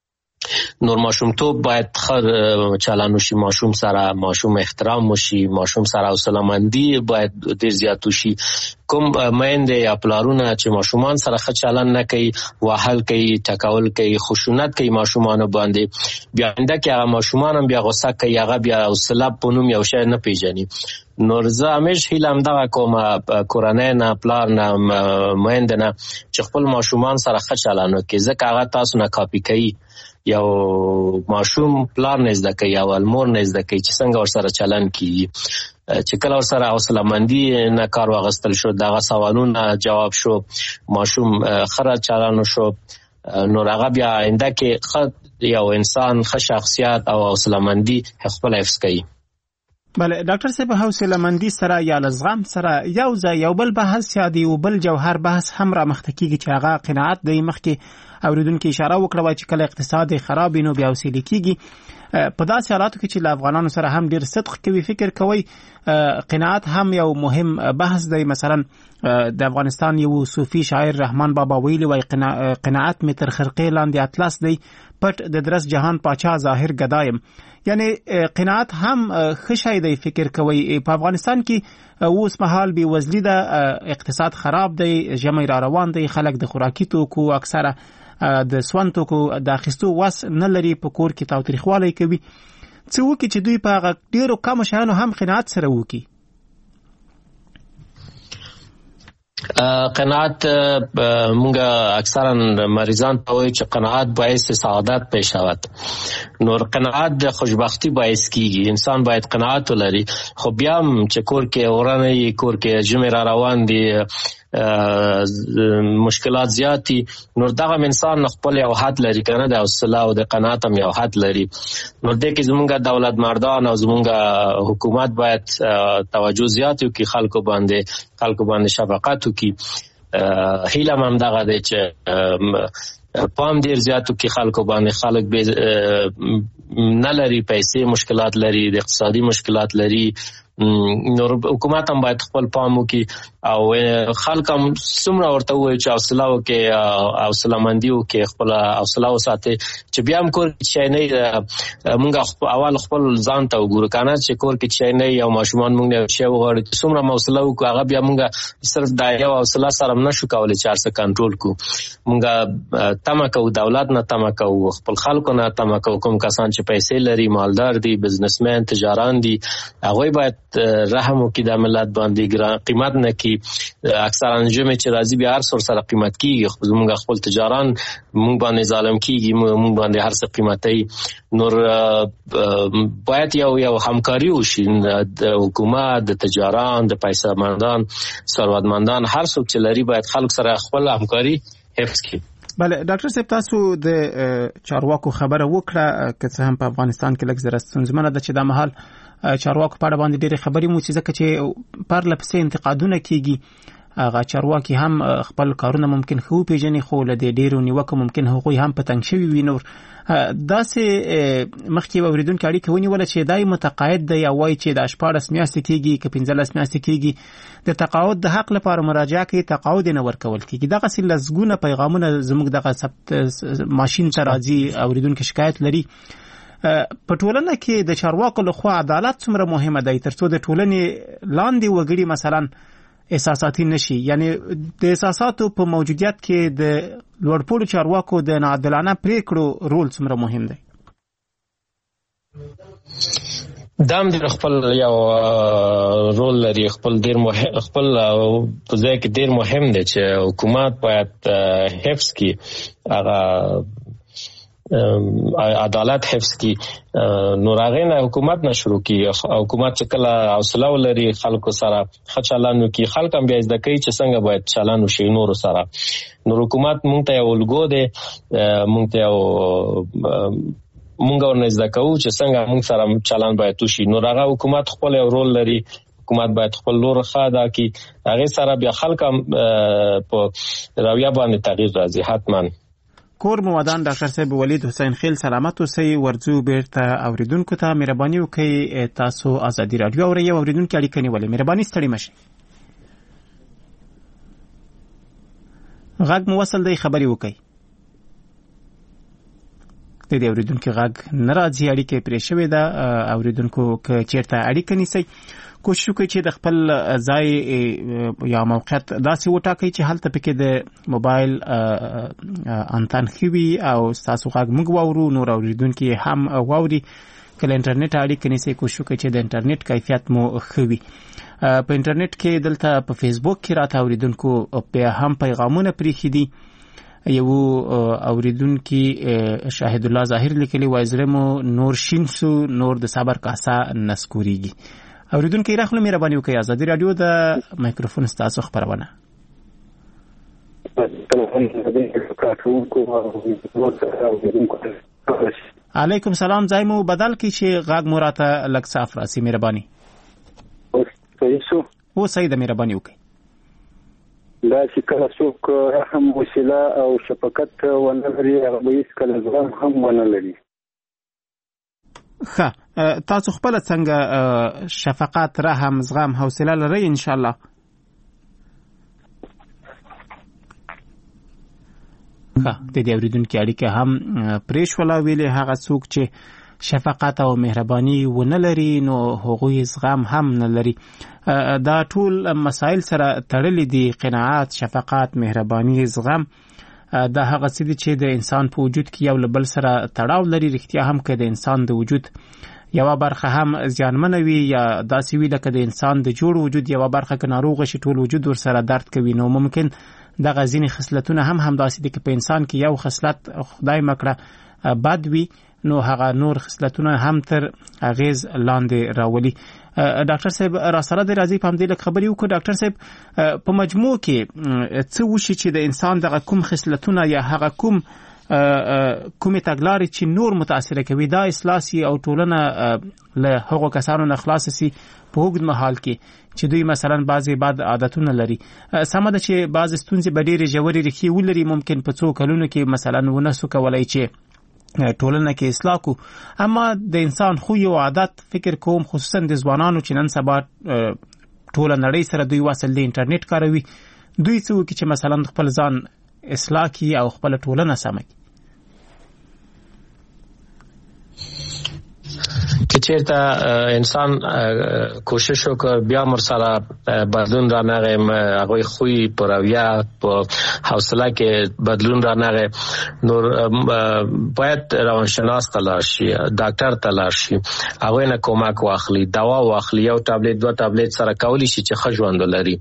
نور ماشومتوب باید خر چالان وشي، ماشوم سره ماشوم احترام وشي، ماشوم سره حوصله‌مندي باید ډیر زیات وشي. کوم مېندې یا پلارونه چې ماشومان سره ښه چلند نه کوي، وهل کوي، ټکول کوي، خشونت کوي ماشومان باندې، بیا انده کې هغه ماشومان هم بیا غوسه کوي، هغه بیا حوصله په نوم یو شی نه پیژني. نور زه همیش هیله همدغه کومه کورنۍ نه، پلار نه، میندې نه چې خپل ماشومان سره ښه چلند وکړي، ځکه هغه تاسو نه کاپي کوي. یو ماشوم پلار نه زده کوي او مور نه زده کوي چې څنګه ورسره چلند کیږي. چې کله ورسره حوصله‌مندي نه کار واغستل شو، دغه سوالونه جواب شو، ماشوم خره چلند شو، نو هغه بیا آینده کې یو انسان ښه شخصیت او حوصله‌مندي خپل حفظ کوي. بله ډاکټر صاحب، حوصله‌مندي سره یا لزغم سره یو ځای یو بل بحث یا دی بل جوهر بحث هم را مخته کیږي چې هغه قناعت دی. مخکې اوریدونکو اشاره وکړه چې کله اقتصاد خراب نو بیا حوصله کیږي. په داسې حالاتو کې چې له افغانانو سره هم ډیر صدق کوي، فکر کوي قناعت هم یو مهم بحث دی. مثلا د افغانستان یو صوفي شاعر رحمان بابا ویلی وای قناعت می تر خرقې لاندې اطلس دی، پټ د درس جهان پاچا ظاهر گدایم. یعنی قناعت هم خشای دی. فکر کوي په افغانستان کې اوس مهال بي وزلي ده، اقتصاد خراب دی، ژمی را روان دی، خلک د خوراکي توکو اکثره د سون توکو د اخیستو وس نه لري، په کور کې تاوتریخوالی کوي. څه وکړي چې دوی په ډیرو کم شیانو هم قناعت سره وکړي؟ قناعت مونږه اکثرا مریضان ته وایي چې قناعت باعث سعادت پیښوت. نور قناعت د خوشبختی باعث کیږي. انسان باید قناعت ولري. خو بیا هم چې کور کې اورنه کور کې ژمی را روان دي، مشکلات زیاتی، نور دغه انسان خپل یو حد لري کنه، د حوصله او د قناعت هم یو حد لري. نور د کې زمونږ دولت مردان او زمونږ حکومت باید توجه زیات وکړي، خلکو باندې خلکو باندې شفقت وکړي. هیله هم دغه دی چې پام ډیر زیات وکړي خلکو باندې. خلک به نه لري پیسې، مشکلات لري، د اقتصادي مشکلات لري. نور حکومت هم باید خپل پام وکړي او خلک هم څومره ورته وایي چې حوصله وکړي، حوصله‌مندي وکړي، خپل حوصله وساتي. چې بیا هم کور کې شی نه، مونږ اول خپل ځان ته وګورو کنه چې کور کې شی نه یا ماشومان مونږ نه شی وغواړي، څومره حوصله وکړو، هغه بیا مونږ صرف د یو حوصله سره نه شو کولای چې هر څه کنټرول کو. مونږ تمه کوو دولت نه، تمه کوو خپل خلکو نه، تمه کوو کوم کسان چې پیسې لري، مالدار دي، بزنسمن، تجاران دي، هغه باید رحم وکړي د ملت باندې، قیمت نه کی. اکثرا جمع چې راځي بیا هر څور سره قیمت کیږي. خو موږ خپل تجاران موږ باندې ظالم کیږي، موږ باندې هر څه قیمتي. نور باید یو یو همکاري وشي د حکومت، د تجاران، د پیسې مندان، ثروتمندان، هر څوک چې لري باید خلک سره خپل همکاري حفظ کړي. بله ډاکټر صاحب، تاسو د چارواکو خبره وکړه که څه هم په افغانستان کې لږ زره ستونزمنه ده چې دا مهال چارواکو په اړه باندې ډېرې خبرې مو چې ځکه چې پرله پسې انتقادونه کیږي. هغه چارواکي هم خپل کارونه ممکن خو پیژني، خو له دې ډېرو نیوکه ممکن هغوی هم په تنګ شوي وي. نور داسې مخکې اوریدونکو اړیکه ونیوله چې دای متقاعد دی او وایي چې د شپاړس میاشتې کیږي که پنځلس میاشتې کیږي د تقاعد د حق لپاره مراجعه کوي، تقاعد نه ورکول کیږي. دغسې لسګونه پیغامونه زموږ دغه ثبت ماشین ته راځي، اوریدونکو شکایت لري. په ټولنه کې د چارواکو لخوا عدالت څومره مهمه دی ترڅو د ټولنې لاندې وګړي مثلا احساساتي نشي؟ یعنی د احساساتو په موجودیت کې د لوړپوړو چارواکو د ناعادلانه پریکړو رول څومره مهم دی؟ دام د خپل یو رول لري، خپل ډیر مهم، خپل په ځای کې ډیر مهم دی چې حکومت باید حفظ کړي، هغه عدالت حفظ کی. نور هغه نه حکومت نه شروع کی. حکومت چې کله حوصله ولري خلکو سره ښه چلند وکړي، خلک هم بیا زده کوي چې څنګه باید چلند وشي نور سره. نور حکومت مونږ ته یو الګو دی، مونږ ته یو مونږ ورنه زده کوو چې څنګه مونږ سره چلند باید وشي. نور هغه حکومت خپل یو رول لري، حکومت باید خپل لور ښه ادا کړي، هغه سره بیا خلک هم په رویه باندې تغییر راځي حتما. کور موادان ډاکټر صاحب ولید حسین خیل سلامت اوسئ. ورځو بیرته اوریدونکو ته مهرباني وکړئ تاسو ازادي رادیو اورئ، اوریدونکو اړیکه نیولې مهرباني ستړي مشئ. غږ مو وصل دی، خبري وکړئ. د دې اوریدونکو غږ ناراضي اړیکه پرې شوې ده. اوریدونکو ک چیرته اړیکه نیسي کوشش وکړي چې د خپل ځای یا موقعیت داسې وټاکي چې هلته پکې د موبایل انتن خوي او تاسو غږ موږ واورو، نور اوریدونکو هم واوري. کله انټرنیټ اړیکه نیسي کوشش وکړي چې د انټرنیټ کیفیت مو خوي. په انټرنیټ کې دلته په فیسبوک کې راته اوریدونکو په هم پیغامونه پریخي دي. یو اوریدونکو شاهد الله ظاهر لیکلي وای زرمو نور شینسو نور د صبر کاسا نسکوريږي. اوریدونکو راخله مهرباني وکړئ آزادي رادیو د مایکروفون ستاسو خبرونه. علیکم سلام زایمو بدل کی چې غاګ موراته لک صاف راسي مهرباني. اوسو او سید مهرباني وکړئ. دا چې کله څوک رحم وسیله او شفقت ونه لري هغه به هیڅ کله زغم هم ونه لري. ښه تاسو خپل څنګه شفقت رحم زغم حوصله لرئ ان شاء الله؟ ښه د دې اوریدونکو اړیکه هم پریش ولا ویلې هغه څوک چې شفقت او مهرباني ونه لري نو هغوی زغم هم نه لري. دا ټول مسائل سره تړلي دي، قناعت، شفقت، مهرباني، زغم. دا هغه څه دي چې د انسان په وجود کې یو له بل سره تړاو لري. رښتیا هم که د انسان د وجود یو برخه هم زیانمنه وي یا داسې وي لکه د انسان د جوړ وجود یو برخه که ناروغه شي ټول وجود ور سره درد کوي، نو ممکن دغه ځینې خصلتونه هم هم داسې دي که په انسان کې یو خصلت خدای مکړه بد وي نو هغه نور خصلتونه هم تر اغیز لاندې راولي. ډاکټر صاحب را سره د راځي په همدې لک خبرې وکړو. ډاکټر صاحب په مجموع کې څه وشي چې د انسان دغه کوم خصلتونه یا هغه کوم کومې تګلارې چې نور متاثر کوي دا اصلاح سي او ټولنه له هغو کسانو نه خلاص سي په اوږد مهال کې چې دوی مثلا بعضې بد عادتونه لري. سمه ده چې بعضې ستونزې به ډېرې ژورې ریښې ولري، ممکن په څو کلونو کې مثلا ونه سو کولی چې ټولنه کې اصلاح کو، اما د انسان خو یو عادت فکر کوم خصوصا د ځوانانو چې نن سبا ټوله نړۍ سره دوی وصل دي انټرنیټ کاروي، دوی څه وکړي چې مثلا خپل ځان اصلاح کی او خپل ټولنه سمه کړي. که چیرته انسان کوشش وکړ بیا مر سره بدلون را نغه هغه خوې پرویا په حوصله کې بدلون را نغه نور باید روانشناس تلاش شي، ډاکټر تلاش شي، هغه نه کومک واخلي، دوا واخلي، یو ټابلیټ دوه ټابلیټ سره کولی شي چې ښه ژوند ولري.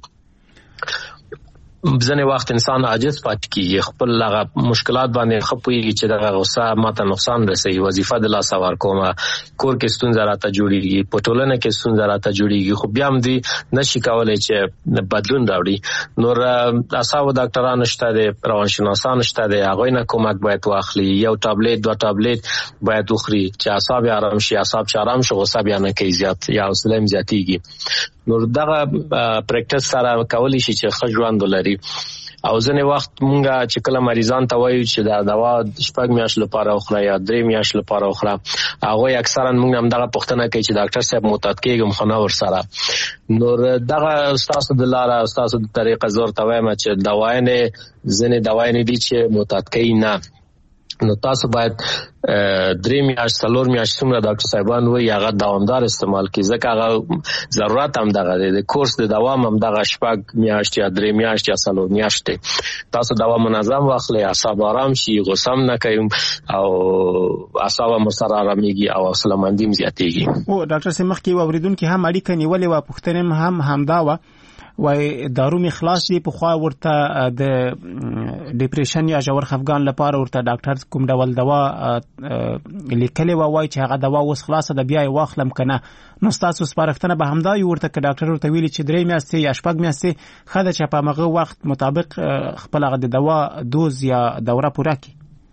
ځنې وخت انسان عاجز پاتې کیږي، خپل هغه مشکلات باندې خپويږي چې دغه غوسه ماته نقصان رسوي، وظیفه د لاس ور کومه، کور کې ستونزه راته جوړیږي، په ټولنه کې ستونزه راته جوړیږي، خو بیا هم دی نشي کولای چې بدلون راوړي. نور اعصاب ډاکټرانو شته دي، روانشناسان شته دي، هغه نه کومک باید واخلي، یو ټابلیټ دوه ټابلیټ باید وخوري چې اعصاب آرام شي، اعصاب چې آرام شي غوسه بیا نه کوي زیات یا حوصله زیاتیږي. نور دغه پریکټس سره کولی شي چې ښه ژوند ولري. او ځنې وخت مونږه چې کله مریضان ته وایو چې دا دوا شپږ میاشتې لپاره وخوره یا درې میاشتې لپاره وخوره، هغه اکثرا مونږ هم دغه پوښتنه کوي چې ډاکټر صاحب معتاد کېږم خو نه ورسره. نور دغه ستاسو د لاره ستاسو د طریقه زور ته وایم چې دواینې ځنې دواینې دي چې معتاد کوي نه، نو تاسو باید درې میاشتې څلور میاشتې څومره ډاکټر صاحبان وایي هغه دوامدار استعمال کړي، ځکه هغه ضرورت هم دغه دی، د کورس د دوام هم دغه شپږ میاشتې یا درې میاشتې یا څلور میاشتې. تاسو دوا منظم واخلئ، اعصاب آرام شي، غوسه هم نه کوي او اعصاب هم سره آرامېږي او حوصله مندي هم زیاتېږي. او ډاکټر صاحب مخکې اوریدونکي هم اړیکه نیولې وه، پوښتنه هم همدا وه وای دارو می خلاص دی په خوا ورته د ډیپریشن یا ژور خفګان لپاره ورته ډاکټر کوم ډول دوا لیکلی و وای چې هغه دوا اوس خلاصه ده بیا یې واخلم کنه، نو تاسو سپارښتنه به همدا یو ورته ک ډاکټر ورته ویلي چې درې میاشتې یا شپږ میاشتې ښه ده چې په هغه وخت مطابق خپل هغه د دوا دوز یا دوره پوره کړي.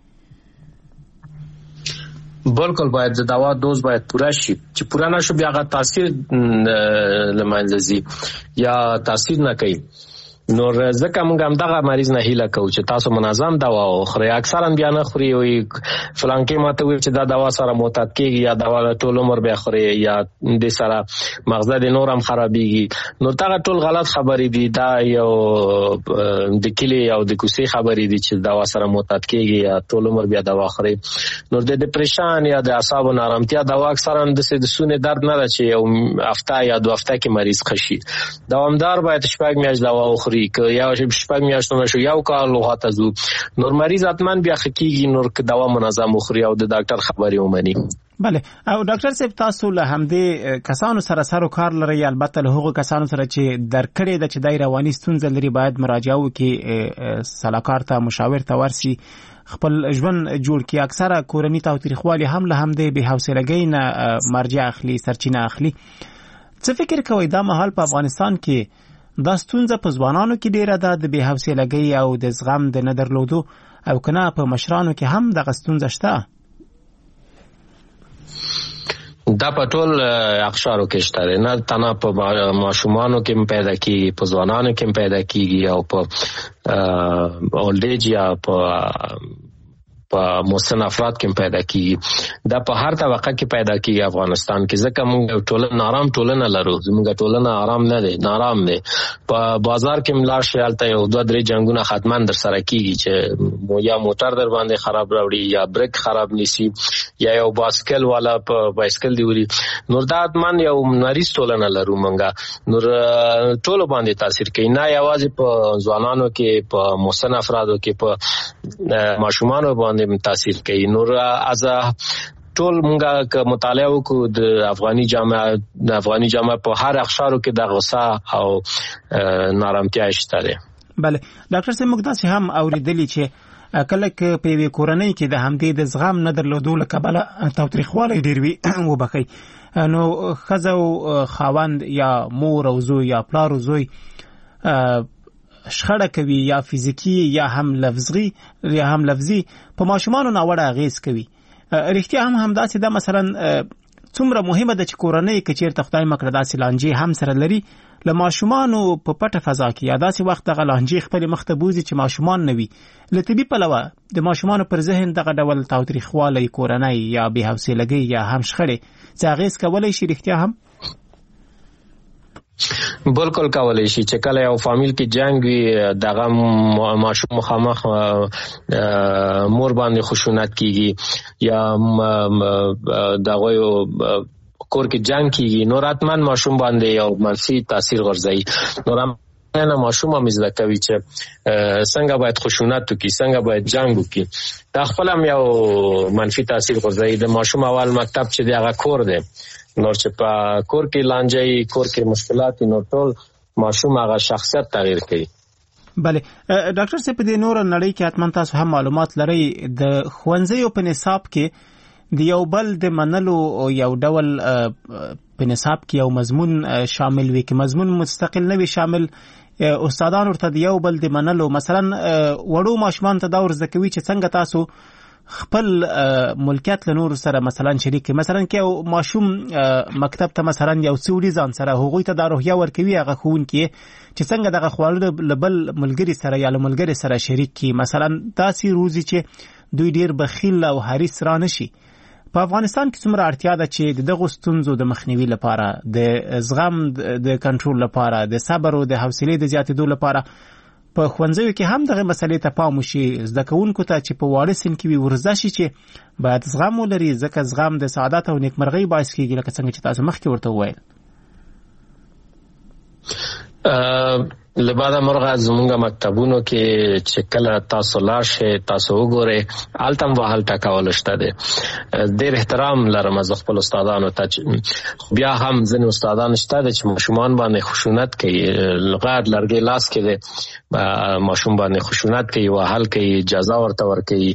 بالکل باید د دوا دوز باید پوره شي، چې پوره نشو بیا هغه تاثیر لمنځه ځي یا تاثیر نه کوي. نو ځکه موږ هم دغه مریض نه هیله کوو چې تاسو منظم دوا وخورئ. اکثرا بیا نه خوري وي فلان کې ماته وي چې دا دوا سره معتاد کیږي یا دوا ټول عمر بیا خوري یا د سره مغزه د نورم خرابېږي. نو دا ټول غلط خبرې دي. دا یو د کلی او د کوسي خبرې دي چې دوا سره معتاد کیږي یا ټول عمر بیا دوا خوري. نو د ډیپریشن یا د اعصابو نارامتیا دوا اکثرا د سونه درد نه ده چې یو هفته یا دوه هفته کې مریض خشي. دوامدار باید شپږ میاشتې دوا وخوري که یا شپږ میاشتې شو یو کال لغاته زو نور مریض اتمن بیا خکېږي نور که دوا منظم وخوري او د ډاکټر خبرې ومني. بله او ډاکټر صاحب تاسو له همدې کسانو سره سره کار لري البته له هغو کسانو سره چې درکړې ده چې دای رواني ستونزه لري باید مراجعه وکړي سلاکار ته مشاور ته ورسي خپل ژوند جوړ کړي. اکثره کورني تاوتریخوالي هم له همدې بې حوصلګۍ نه مرجع اخلي سرچینه اخلي. څه فکر کوئ دا مهال په افغانستان کې دا ستونزه په ځوانانو کې ډیره ده د بې حوصلګۍ او د زغم د نه درلودو او کنه په مشرانو کې هم دغه ستونزه شته؟ دا په ټول اقشارو کې شته نه تنه په ماشومانو کې پیدا کیږي په ځوانانو کې پیدا کیږي او په اولډ ایج یا په په مسن افراد کې پیدا کیږي. دا په هر طبقه کې پیدا کیږي افغانستان کې ځکه موږ ټولنه نارام ټولنه لرو. موږ ټولنه آرام نه دي نارام دي. په بازار کې ملار شالته یو دوه درې جنگونه ختمان در سره کیږي چې یا موټر در باندې خراب راوړي یا بریک خراب نيسي یا یو باسکل والا په بایسکل دی وری. نور دا اتمن یو مریض ټولنه لرو موږ. نور ټول باندې تاثیر کوي نه یوازې په ځوانانو کې په مسن افرادو کې په ماشومانو باندې تاثیر کوي. نور از ټول مونږه که مطالعه وکړو د افغاني جامعه د افغاني جامعه په هر اقشارو کې د غصه او نارامتیا شته ده. بله ډاکټر صاحب موږ داسې هم اوریدلی چې کله کې په یوې کورنۍ کې د همدې د زغم نه درلودو له کبله تاوتریخوالی ډېر وي وبخئ نو ښځه او خاوند یا مور او زوی یا پلار او زوی شخړه کوي یا فزیکی یا هم لفظي یا هم لفظي په ماشومانو ناوړه اغیز کوي. رښتیا هم همداسې ده مثلا څومره مهمه ده چې کورنۍ کې چیرته خدای مکړه داسې لانجې هم سره لري له ماشومانو په پټه فضا کې یا داسې وخت دغه لانجې خپل مخ ته بوزي چې ماشومان نه وي. له طبي پلوه د ماشومانو پر ذهن دغه ډول تاوتریخوالی کورنۍ یا بې حوصلګۍ یا هم شخړې څه اغیز کولی شي؟ رښتیا هم بالکل کولای شي چې کله یو فامیل کې جنگ وي دغه ماشوم مخامخ مور باندې خشونت کیږي یا دغه کور کې جنگ کیږي نو راتمن ماشوم باندې یو منفي تاثیر غورځي. نو نه ماشوم هم زده کوي چې څنګه باید خشونت وکړي څنګه باید جنگ وکړي. دا خپل هم یو منفي تاثیر غورځي. د ماشوم اول مکتب چې دغه کور دی نور چې په کور کې لانجې کور کې مشکلات نو ټول ماشوم هغه شخصیت تغییر کوي. بله ډاکټر صاحب په دې نور نړۍ کې حتمن تاسو هم معلومات لرئ د ښوونځیو په نصاب کې د یو بل د منلو یو ډول په نصاب کې یو مضمون شامل وي کې مضمون مستقل نه وي شامل استادان ورته د یو بل د منلو مثلا وړو ماشومان ته دا ورزده کوي چې څنګه تاسو خپل ملکیت له نور سره مثلا شریک مثلا کې ماشوم مکتب ته مثلا یو سوري ځان سره هغوی ته د روحیه ورکوي هغه خون کې چې څنګه دغه خواړه لبل ملګری سره یا ملګری سره شریک کی مثلا تاسو روزي چې دوی ډیر بخیل او حریص را نشي. په افغانستان کې څومره اړتیا ده چې دغه ستونزو د مخنیوي لپاره د زغم د کنټرول لپاره د صبر او د حوصله د زیاتېدو لپاره په ښوونځیو کې هم دغه مسلې ته پام وشي زده کوونکو ته چې په واړه سن کې وي ورزده شي چې باید زغم ولري ځکه زغم د سعادت او نیکمرغۍ باعث کېږي لکه څنګه چې تاسو مخکې ورته وویل. لباده مرغه زمونږ مکتبونو کې چې کله تاسو لاشه تاسو وګورئ التم وحل ټاکول شته دي. ډېر احترام لرم از خپل استادانو ته. بیا هم ځینې استادان شته چې ماشومان باندې خشونت کوي لغات لرګي لاس کې دي ماشوم باندې خشونت کوي وحل کوي اجازه ورته ورکوي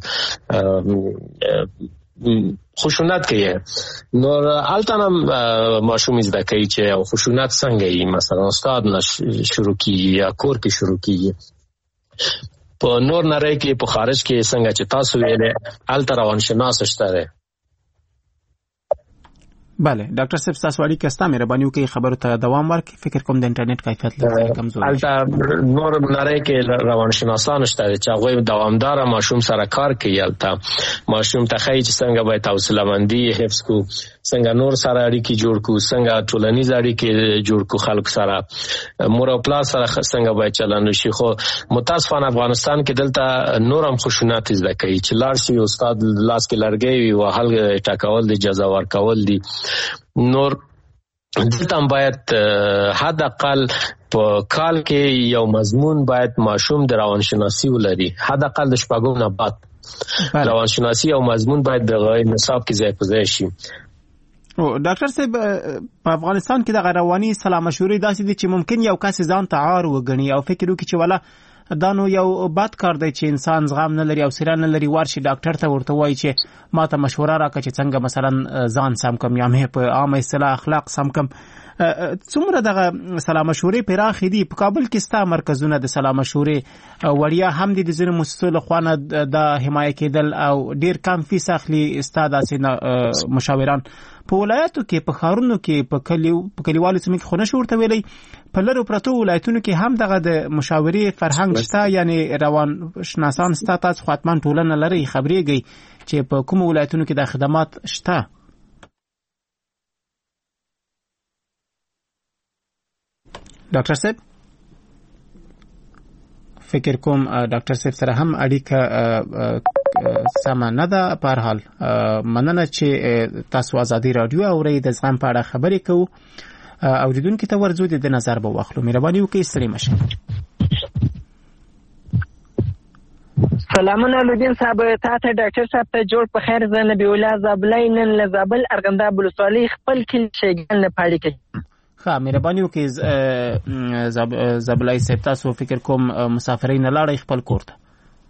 خشونت کوي. نو التنم ماشوم زده کوي چې خشونت څنګه ای مثلا استاد نه شروع کیږي یا کور کې شروع کیږي. په نور نړۍ کې په خارج کې څنګه چې تاسو ویلې الته روانشناس شته. بله ډاکټر صاحب تاسو اړیکه ستا مهرباني وکړئ خبرو ته دوام ورکړئ. فکر کوم د انټرنیټ کیفیت لږ کمزور البته نور نړۍ کې روانشناسان شته چې هغه دوامدار ماشوم سره کار کوي. البته ماشوم ته خی چې څنګه باید حوصله مندي حفظ کو، څنګه نور سره اړیکې جوړ کو، څنګه ټولنیز اړیکې جوړ کو، خلک سره مور او پلار سره څنګه باید چلند وشي. خو متاسفانه افغانستان کې دلته نور هم خشونت زده کوي چې لاړ شي استاد لاس کې لرګي وي وهل ټاکول دي، جزا ورکول دي. نور دلته باید حد اقل په کال کې یو مضمون باید ماشوم د روانشناسي ولري، حد اقل د شپږم نه بعد روانشناسي او مضمون باید د غیر نصاب کې ځای په ځای شي. او ډاکټر صاحب په افغانستان کې د رواني سلا مشورې داسې دي چې ممکن یو کس ځان ته عار وګڼي او فکر وکړي چې ولا دا نو یو بد کار دی چې انسان زغم نه لري او سره نه لري ورشي ډاکټر ته ورته وایي چې ما ته مشوره راکړه چې څنګه مثلا ځان سم کم یا مې په عامه اصطلاح اخلاق سم کم. څومره دغه سلا مشورې پراخ دي په کابل کې ستا مرکزونه د سلا مشورې وړیا هم دي د ځینو مؤسسو له خوا نه د حمایه کېدل او ډیر کم فیس اخلي ستا داسې مشاوران په ولایتو کې په ښارونو کې په کلیو په کلیوالو سیمو کې خو نشو ورته ویلی په لرو پرتو ولایتونو کې هم دغه د مشاورې فرهنګ شته یعنی روان شناسان ستا تاسو خو حتما ټولنه لري خبرېږئ چې په کومو ولایتونو کې د خدمات شته. ډاکټر صاحب فکر کوم ډاکټر صاحب سره هم اړیکه سم نه ده. په هر حال مننه چې تاسو ازادي رادیو اورئ د زغم په اړه خبرې کوو. اوریدونکو ته ورځو د نظر به واخلو. مهرباني وکړئ ستړي مشه. سلامونه لودین صاحب تا ته ډاکټر صاحب ته جوړ په خیر زه نبی الله زابلای نن لزابل ارغنداب ولسوالۍ خپل کلی شګل نه پاړی کوي. ښه مهرباني وکړئ زابلای صاحب تاسو فکر کوم مسافرۍ نه لاړئ خپل کور ته.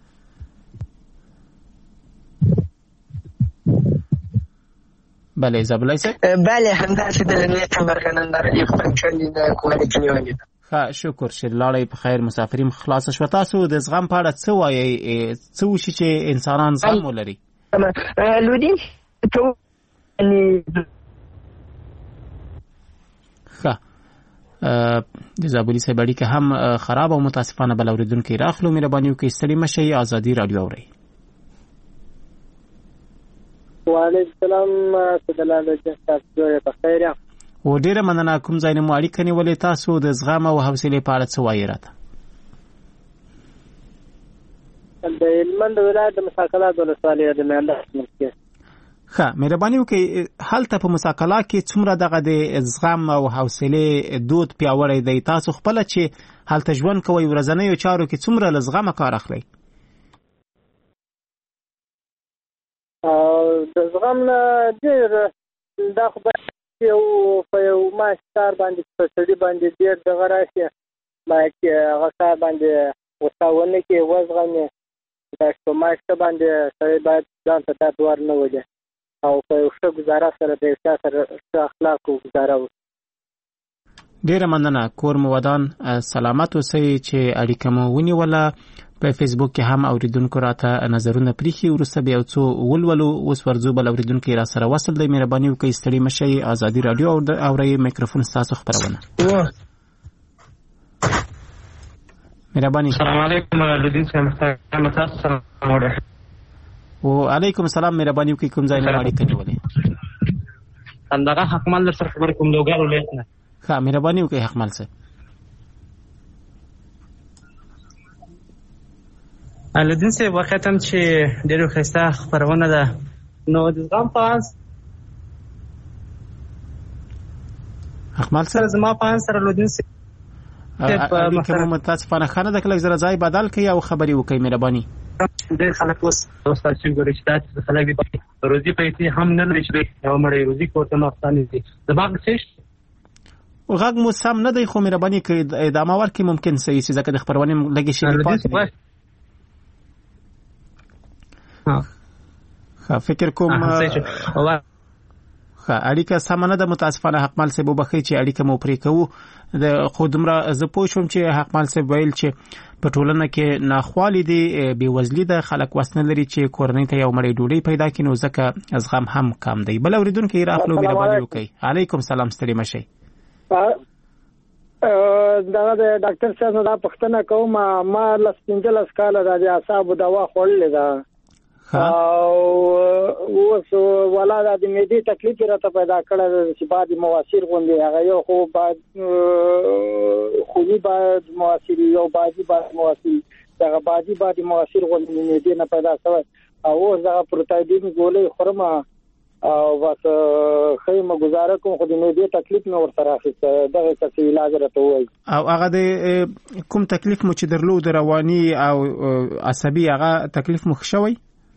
بله زابلای صاحب بله همداسې د نیټ مرګنندار خپل کلی نه کومه کې نیولې. ښه شکر چې لاړئ په خیر مسافرین خلاص شو. تاسو د زغم په اړه څه وایئ څه وشي چې انسانان زغم ولري؟ لودین ته ښه د زابلي صاحب اړیکه هم خراب او متاسفانه بل اوریدونکي راخلو. مهرباني وکړئ ستړي مشئ ازادي رادیو اورئ. وعلیکم السلام سدلال تاسو په خیر یم. و ډیره مننه کوم ځای نه مو اړیکه نیولې. تاسو د زغم او حوصلې په اړه څه وایئ راته؟ د هلمند ولایت د مساکلات ولسوالۍ د میانده کې. ښه مهرباني وکړئ هلته په مساکلا کې څومره دغه د زغم او حوصلې دود پیاوړی دی؟ تاسو خپله چې هلته ژوند کوئ ورځنیو چارو کې څومره له زغمه کار اخلئ؟ د زغم نه ډېر دا خو باید یو په یو ماشتار باندې په سړي باندې ډېر دغه راشي باید چې هغه کار باندې غوسه ونه کړي وزغمي. دا په ماشته باندې سړی باید ځان ته درد ور نه وځي او په یو ښه ګزاره سره د یو چا سره ښه اخلاقو ګزاره وکړي. ډېره مننه کور مو ودان سلامت اوسئ چې اړیکه مو ونیوله. په فیسبوک کې هم اوریدونکو راته نظرونه پریښي وروسته بیا یو څو ولولو. اوس ورځو بل اوریدونکي را سره وصل دی. مهرباني وکړئ ستړي مشئ ازادي رادیو اورئ. میکروفون ستاسو خبرونه. مهرباني. السلام علیکم لودین صاحب تاسو سره وعلیکم السلام. مهرباني وکړئ کوم ځای نه اړیکه نیولې؟ همدغه حکمل در سره خبرې کوم لوګر ولایت نه. ښه مهرباني وکړئ حکمل صاحب. لودین صاحب واقعیت هم چې ډېره ښایسته خپرونه ده. نو د زغم په اړه حکمل صاحب زما په اړه سره لودین صاحب اړیکه مو متاسفانه ښه نه ده. کله زره ځای بدل کړئ او خبرې وکړئ. مهرباني. ډېر خلک اوس تاسو ګورئ چې تاسو خلک دي روزي پیسې هم نه لري چې یو مړی روزي کوته مختاني دي. زما څه غږ مو سم نه دی خو مهرباني کړئ ادامه ورکړئ. ممکن صحیح شي ځکه د خبرونې لږې شي پاتې دي. ها فکر کوم اړیکه سمنه د متاسفانه حقمل صاحب وبخي چې اړیکه مو پرې کوو د خودمره ز پوه شوم چې حقمل صاحب ویل چې په ټولنه کې ناخوالي دي بیوزلي د خلک وسنه لري چې کورنۍ ته یو مړی ډوډۍ پیدا کړي نو ځکه ازغم هم کم دی. بل اوریدونکو راخلو مهرباني وکړئ. علیکم سلام ستړي مشي. دا د ډاکټر صاحب دا پښتنه کوم ما لس پنځلس کال د اعصاب دوا خوړلې ده او اوس ولا د معدې تکلیف راته پیدا کړل چې بعد مواسیر غوندي هغه یو خو بعد خونی بعد مواسیر یو بعدي بعد مواسیر هغه بعدي بعد مواسیر غوندي معدې نه پیدا شوی او اوس دا پروتایدین ګولې خورم او بس خیمه گزاره کوم خو د معدې تکلیف نه ورته راخیسته دغه څه علاج راته وای او هغه د کوم تکلیف مو چې درلود رواني او عصبي هغه تکلیف مو شوی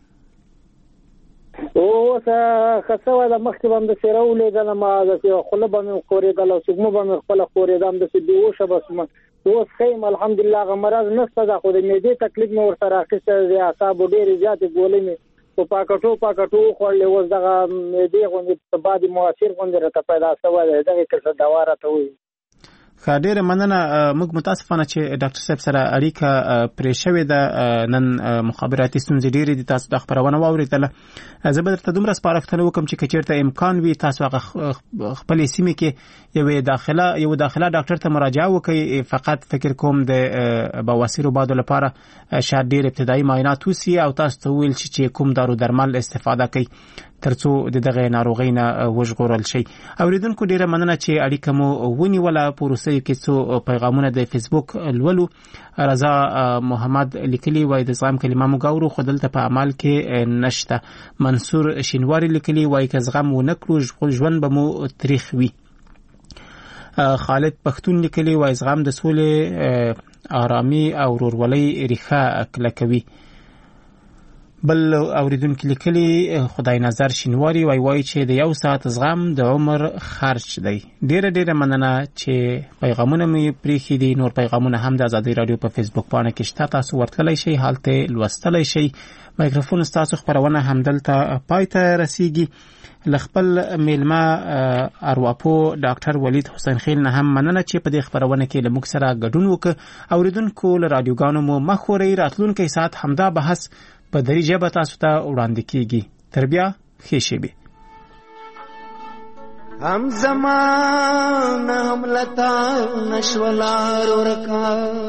او څه خاصه د مخکې باندې سیرولې د ما د خپل باندې خورېدل او څنګه باندې خپل خورېدم د دې وشه بس ما اوس خیم الحمدلله غمراز نشته دا خو د معدې تکلیف نور سره راخسته د اعصاب ډېر زیات ګولې مې په پاکټو پاکټو خورلې اوس دغه معدې غوندې په بعد مواسیر غوندې راته پیدا شوی دغه څه دوا راته وي. خاډیره مننه. موږ متاسفانه چې ډاکټر صاحب سره اړیکه پرې شوې ده نن مخابراتي ستونزې ډېرې دي تاسو د خبرونه واورېدله. زه به درته دومره سپارښتنه وکړم چې کچېرته امکان وي تاسو هغه خپلې سیمې کې یو داخله یو داخله ډاکټر ته مراجعه وکړئ. فقط فکر کوم د بواسیر وبادو لپاره شاید ډېر ابتدایي معاینات وسي او تاسو ته ویل شي چې کوم دارو درمل استفاده کوي ترڅو د دغه ناروغۍ نه وژغورل شي. اوریدونکو ډیره مننه چې اړیکه مو ونیوله. په وروستیو کې څو پیغامونه د فیسبوک لولو. رضا محمد لیکلي وای د زغم کلمه مو ګورو خو دلته په عمل کې نشته. منصور شینواری لیکلي وای که زغم و نکړو ژوند به مو تاریخ وي. خالد پښتون لیکلي وای زغم د سولې آرامي او ورورولۍ ریښه کلکوي. بل اوریدونکو لیکلي خدای نظر شینواری وای وای چې د یو ساعت زغم د عمر خرج دی. ډیره ډیره مننه چې پیغامونه مې پریخي دي. نور پیغامونه هم د ازادي رادیو په فیسبوک پاڼه کې شته تاسو ورتللی شئ حالته لوستلی شئ. مایکروفون تاسو خبرونه هم دلته پای ته رسیږي. لخپل میلمه ارواپو ډاکټر ولید حسین خیل نه هم مننه چې په دې خبرونه کې لمک سره ګډون وکړ. اوریدونکو له رادیوګانو مو مخوري راتلونکي ساعت همدا بحث په دری ژبه تاسو ته وړاندې کیږي. تر بیا ښې شېبې. هم زمان هم لتا نشولار ورکا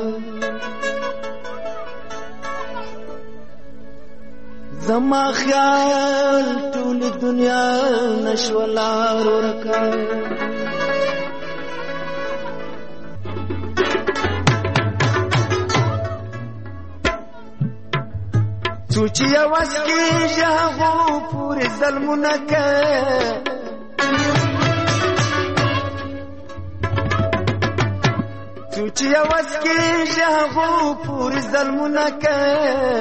زما خیال ټول دنیا نشولار ورکا سوچي आवाज کې ژغو پورې ظلمونه کوي سوچي आवाज کې ژغو پورې ظلمونه کوي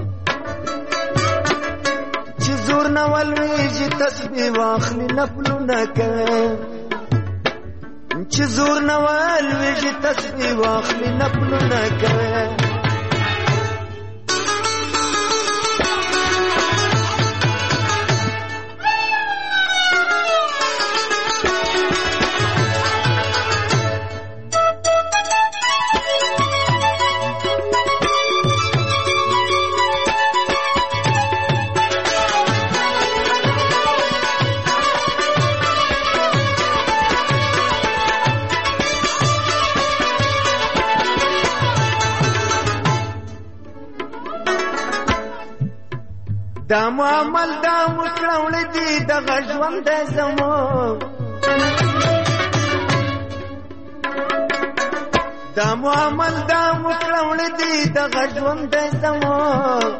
چې زور نه ولويږي تسبیح واخلي نفلونه کوي چې زور نه ولويږي تسبیح واخلي نفلونه کوي. دا معامل دا مکرول دی دا غجوان دا زمان دا معامل دا مکرول دی دا غجوان دا زمان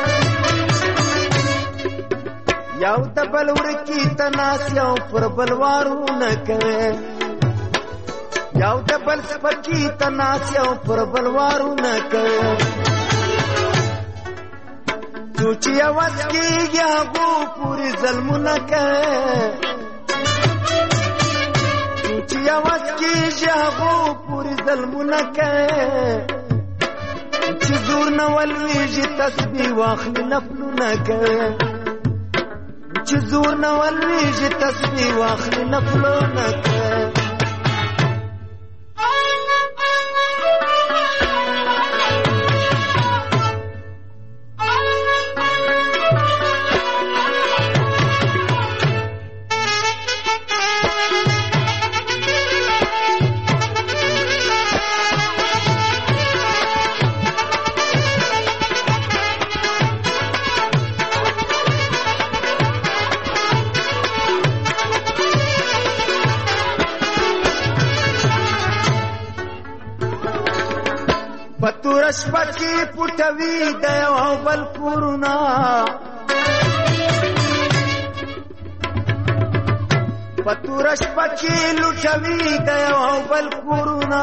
یو دا بلورکی تناس یو پر بلوارو نکوے یو دا بل سپکی تناس یو پر بلوارو نکوے سوچي आवाज کې هغه پوری ظلمونه کوي سوچي आवाज کې هغه پوری ظلمونه کوي چې زور نه ولويږي تسبیح واخلي نفلونه کوي چې زور نه ولویږي تسبیح واخلي نفلونه کوي پتورش پکی پټوي د یو بل کورونه پتورش پکی لوټوي د یو بل کورونه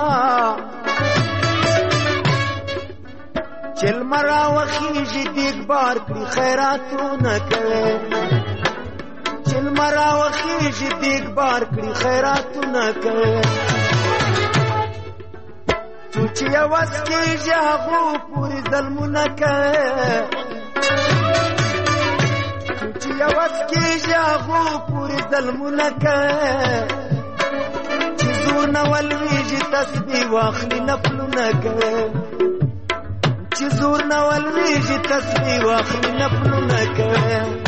چل مرا وخیږي دیګ بار کړي خیراتونه کوي چل مرا وخیږي دیګ بار کړي خیراتونه کوي چې یواز کېږي هغو پورې ظلمونه کوي چې یواز کېږي هغو پورې ظلمونه کوي چې زور نه ولویږي تسبیح واخلي نفلونه کوي چې زور نه ولویږي تسبیح واخلي نفلونه کوي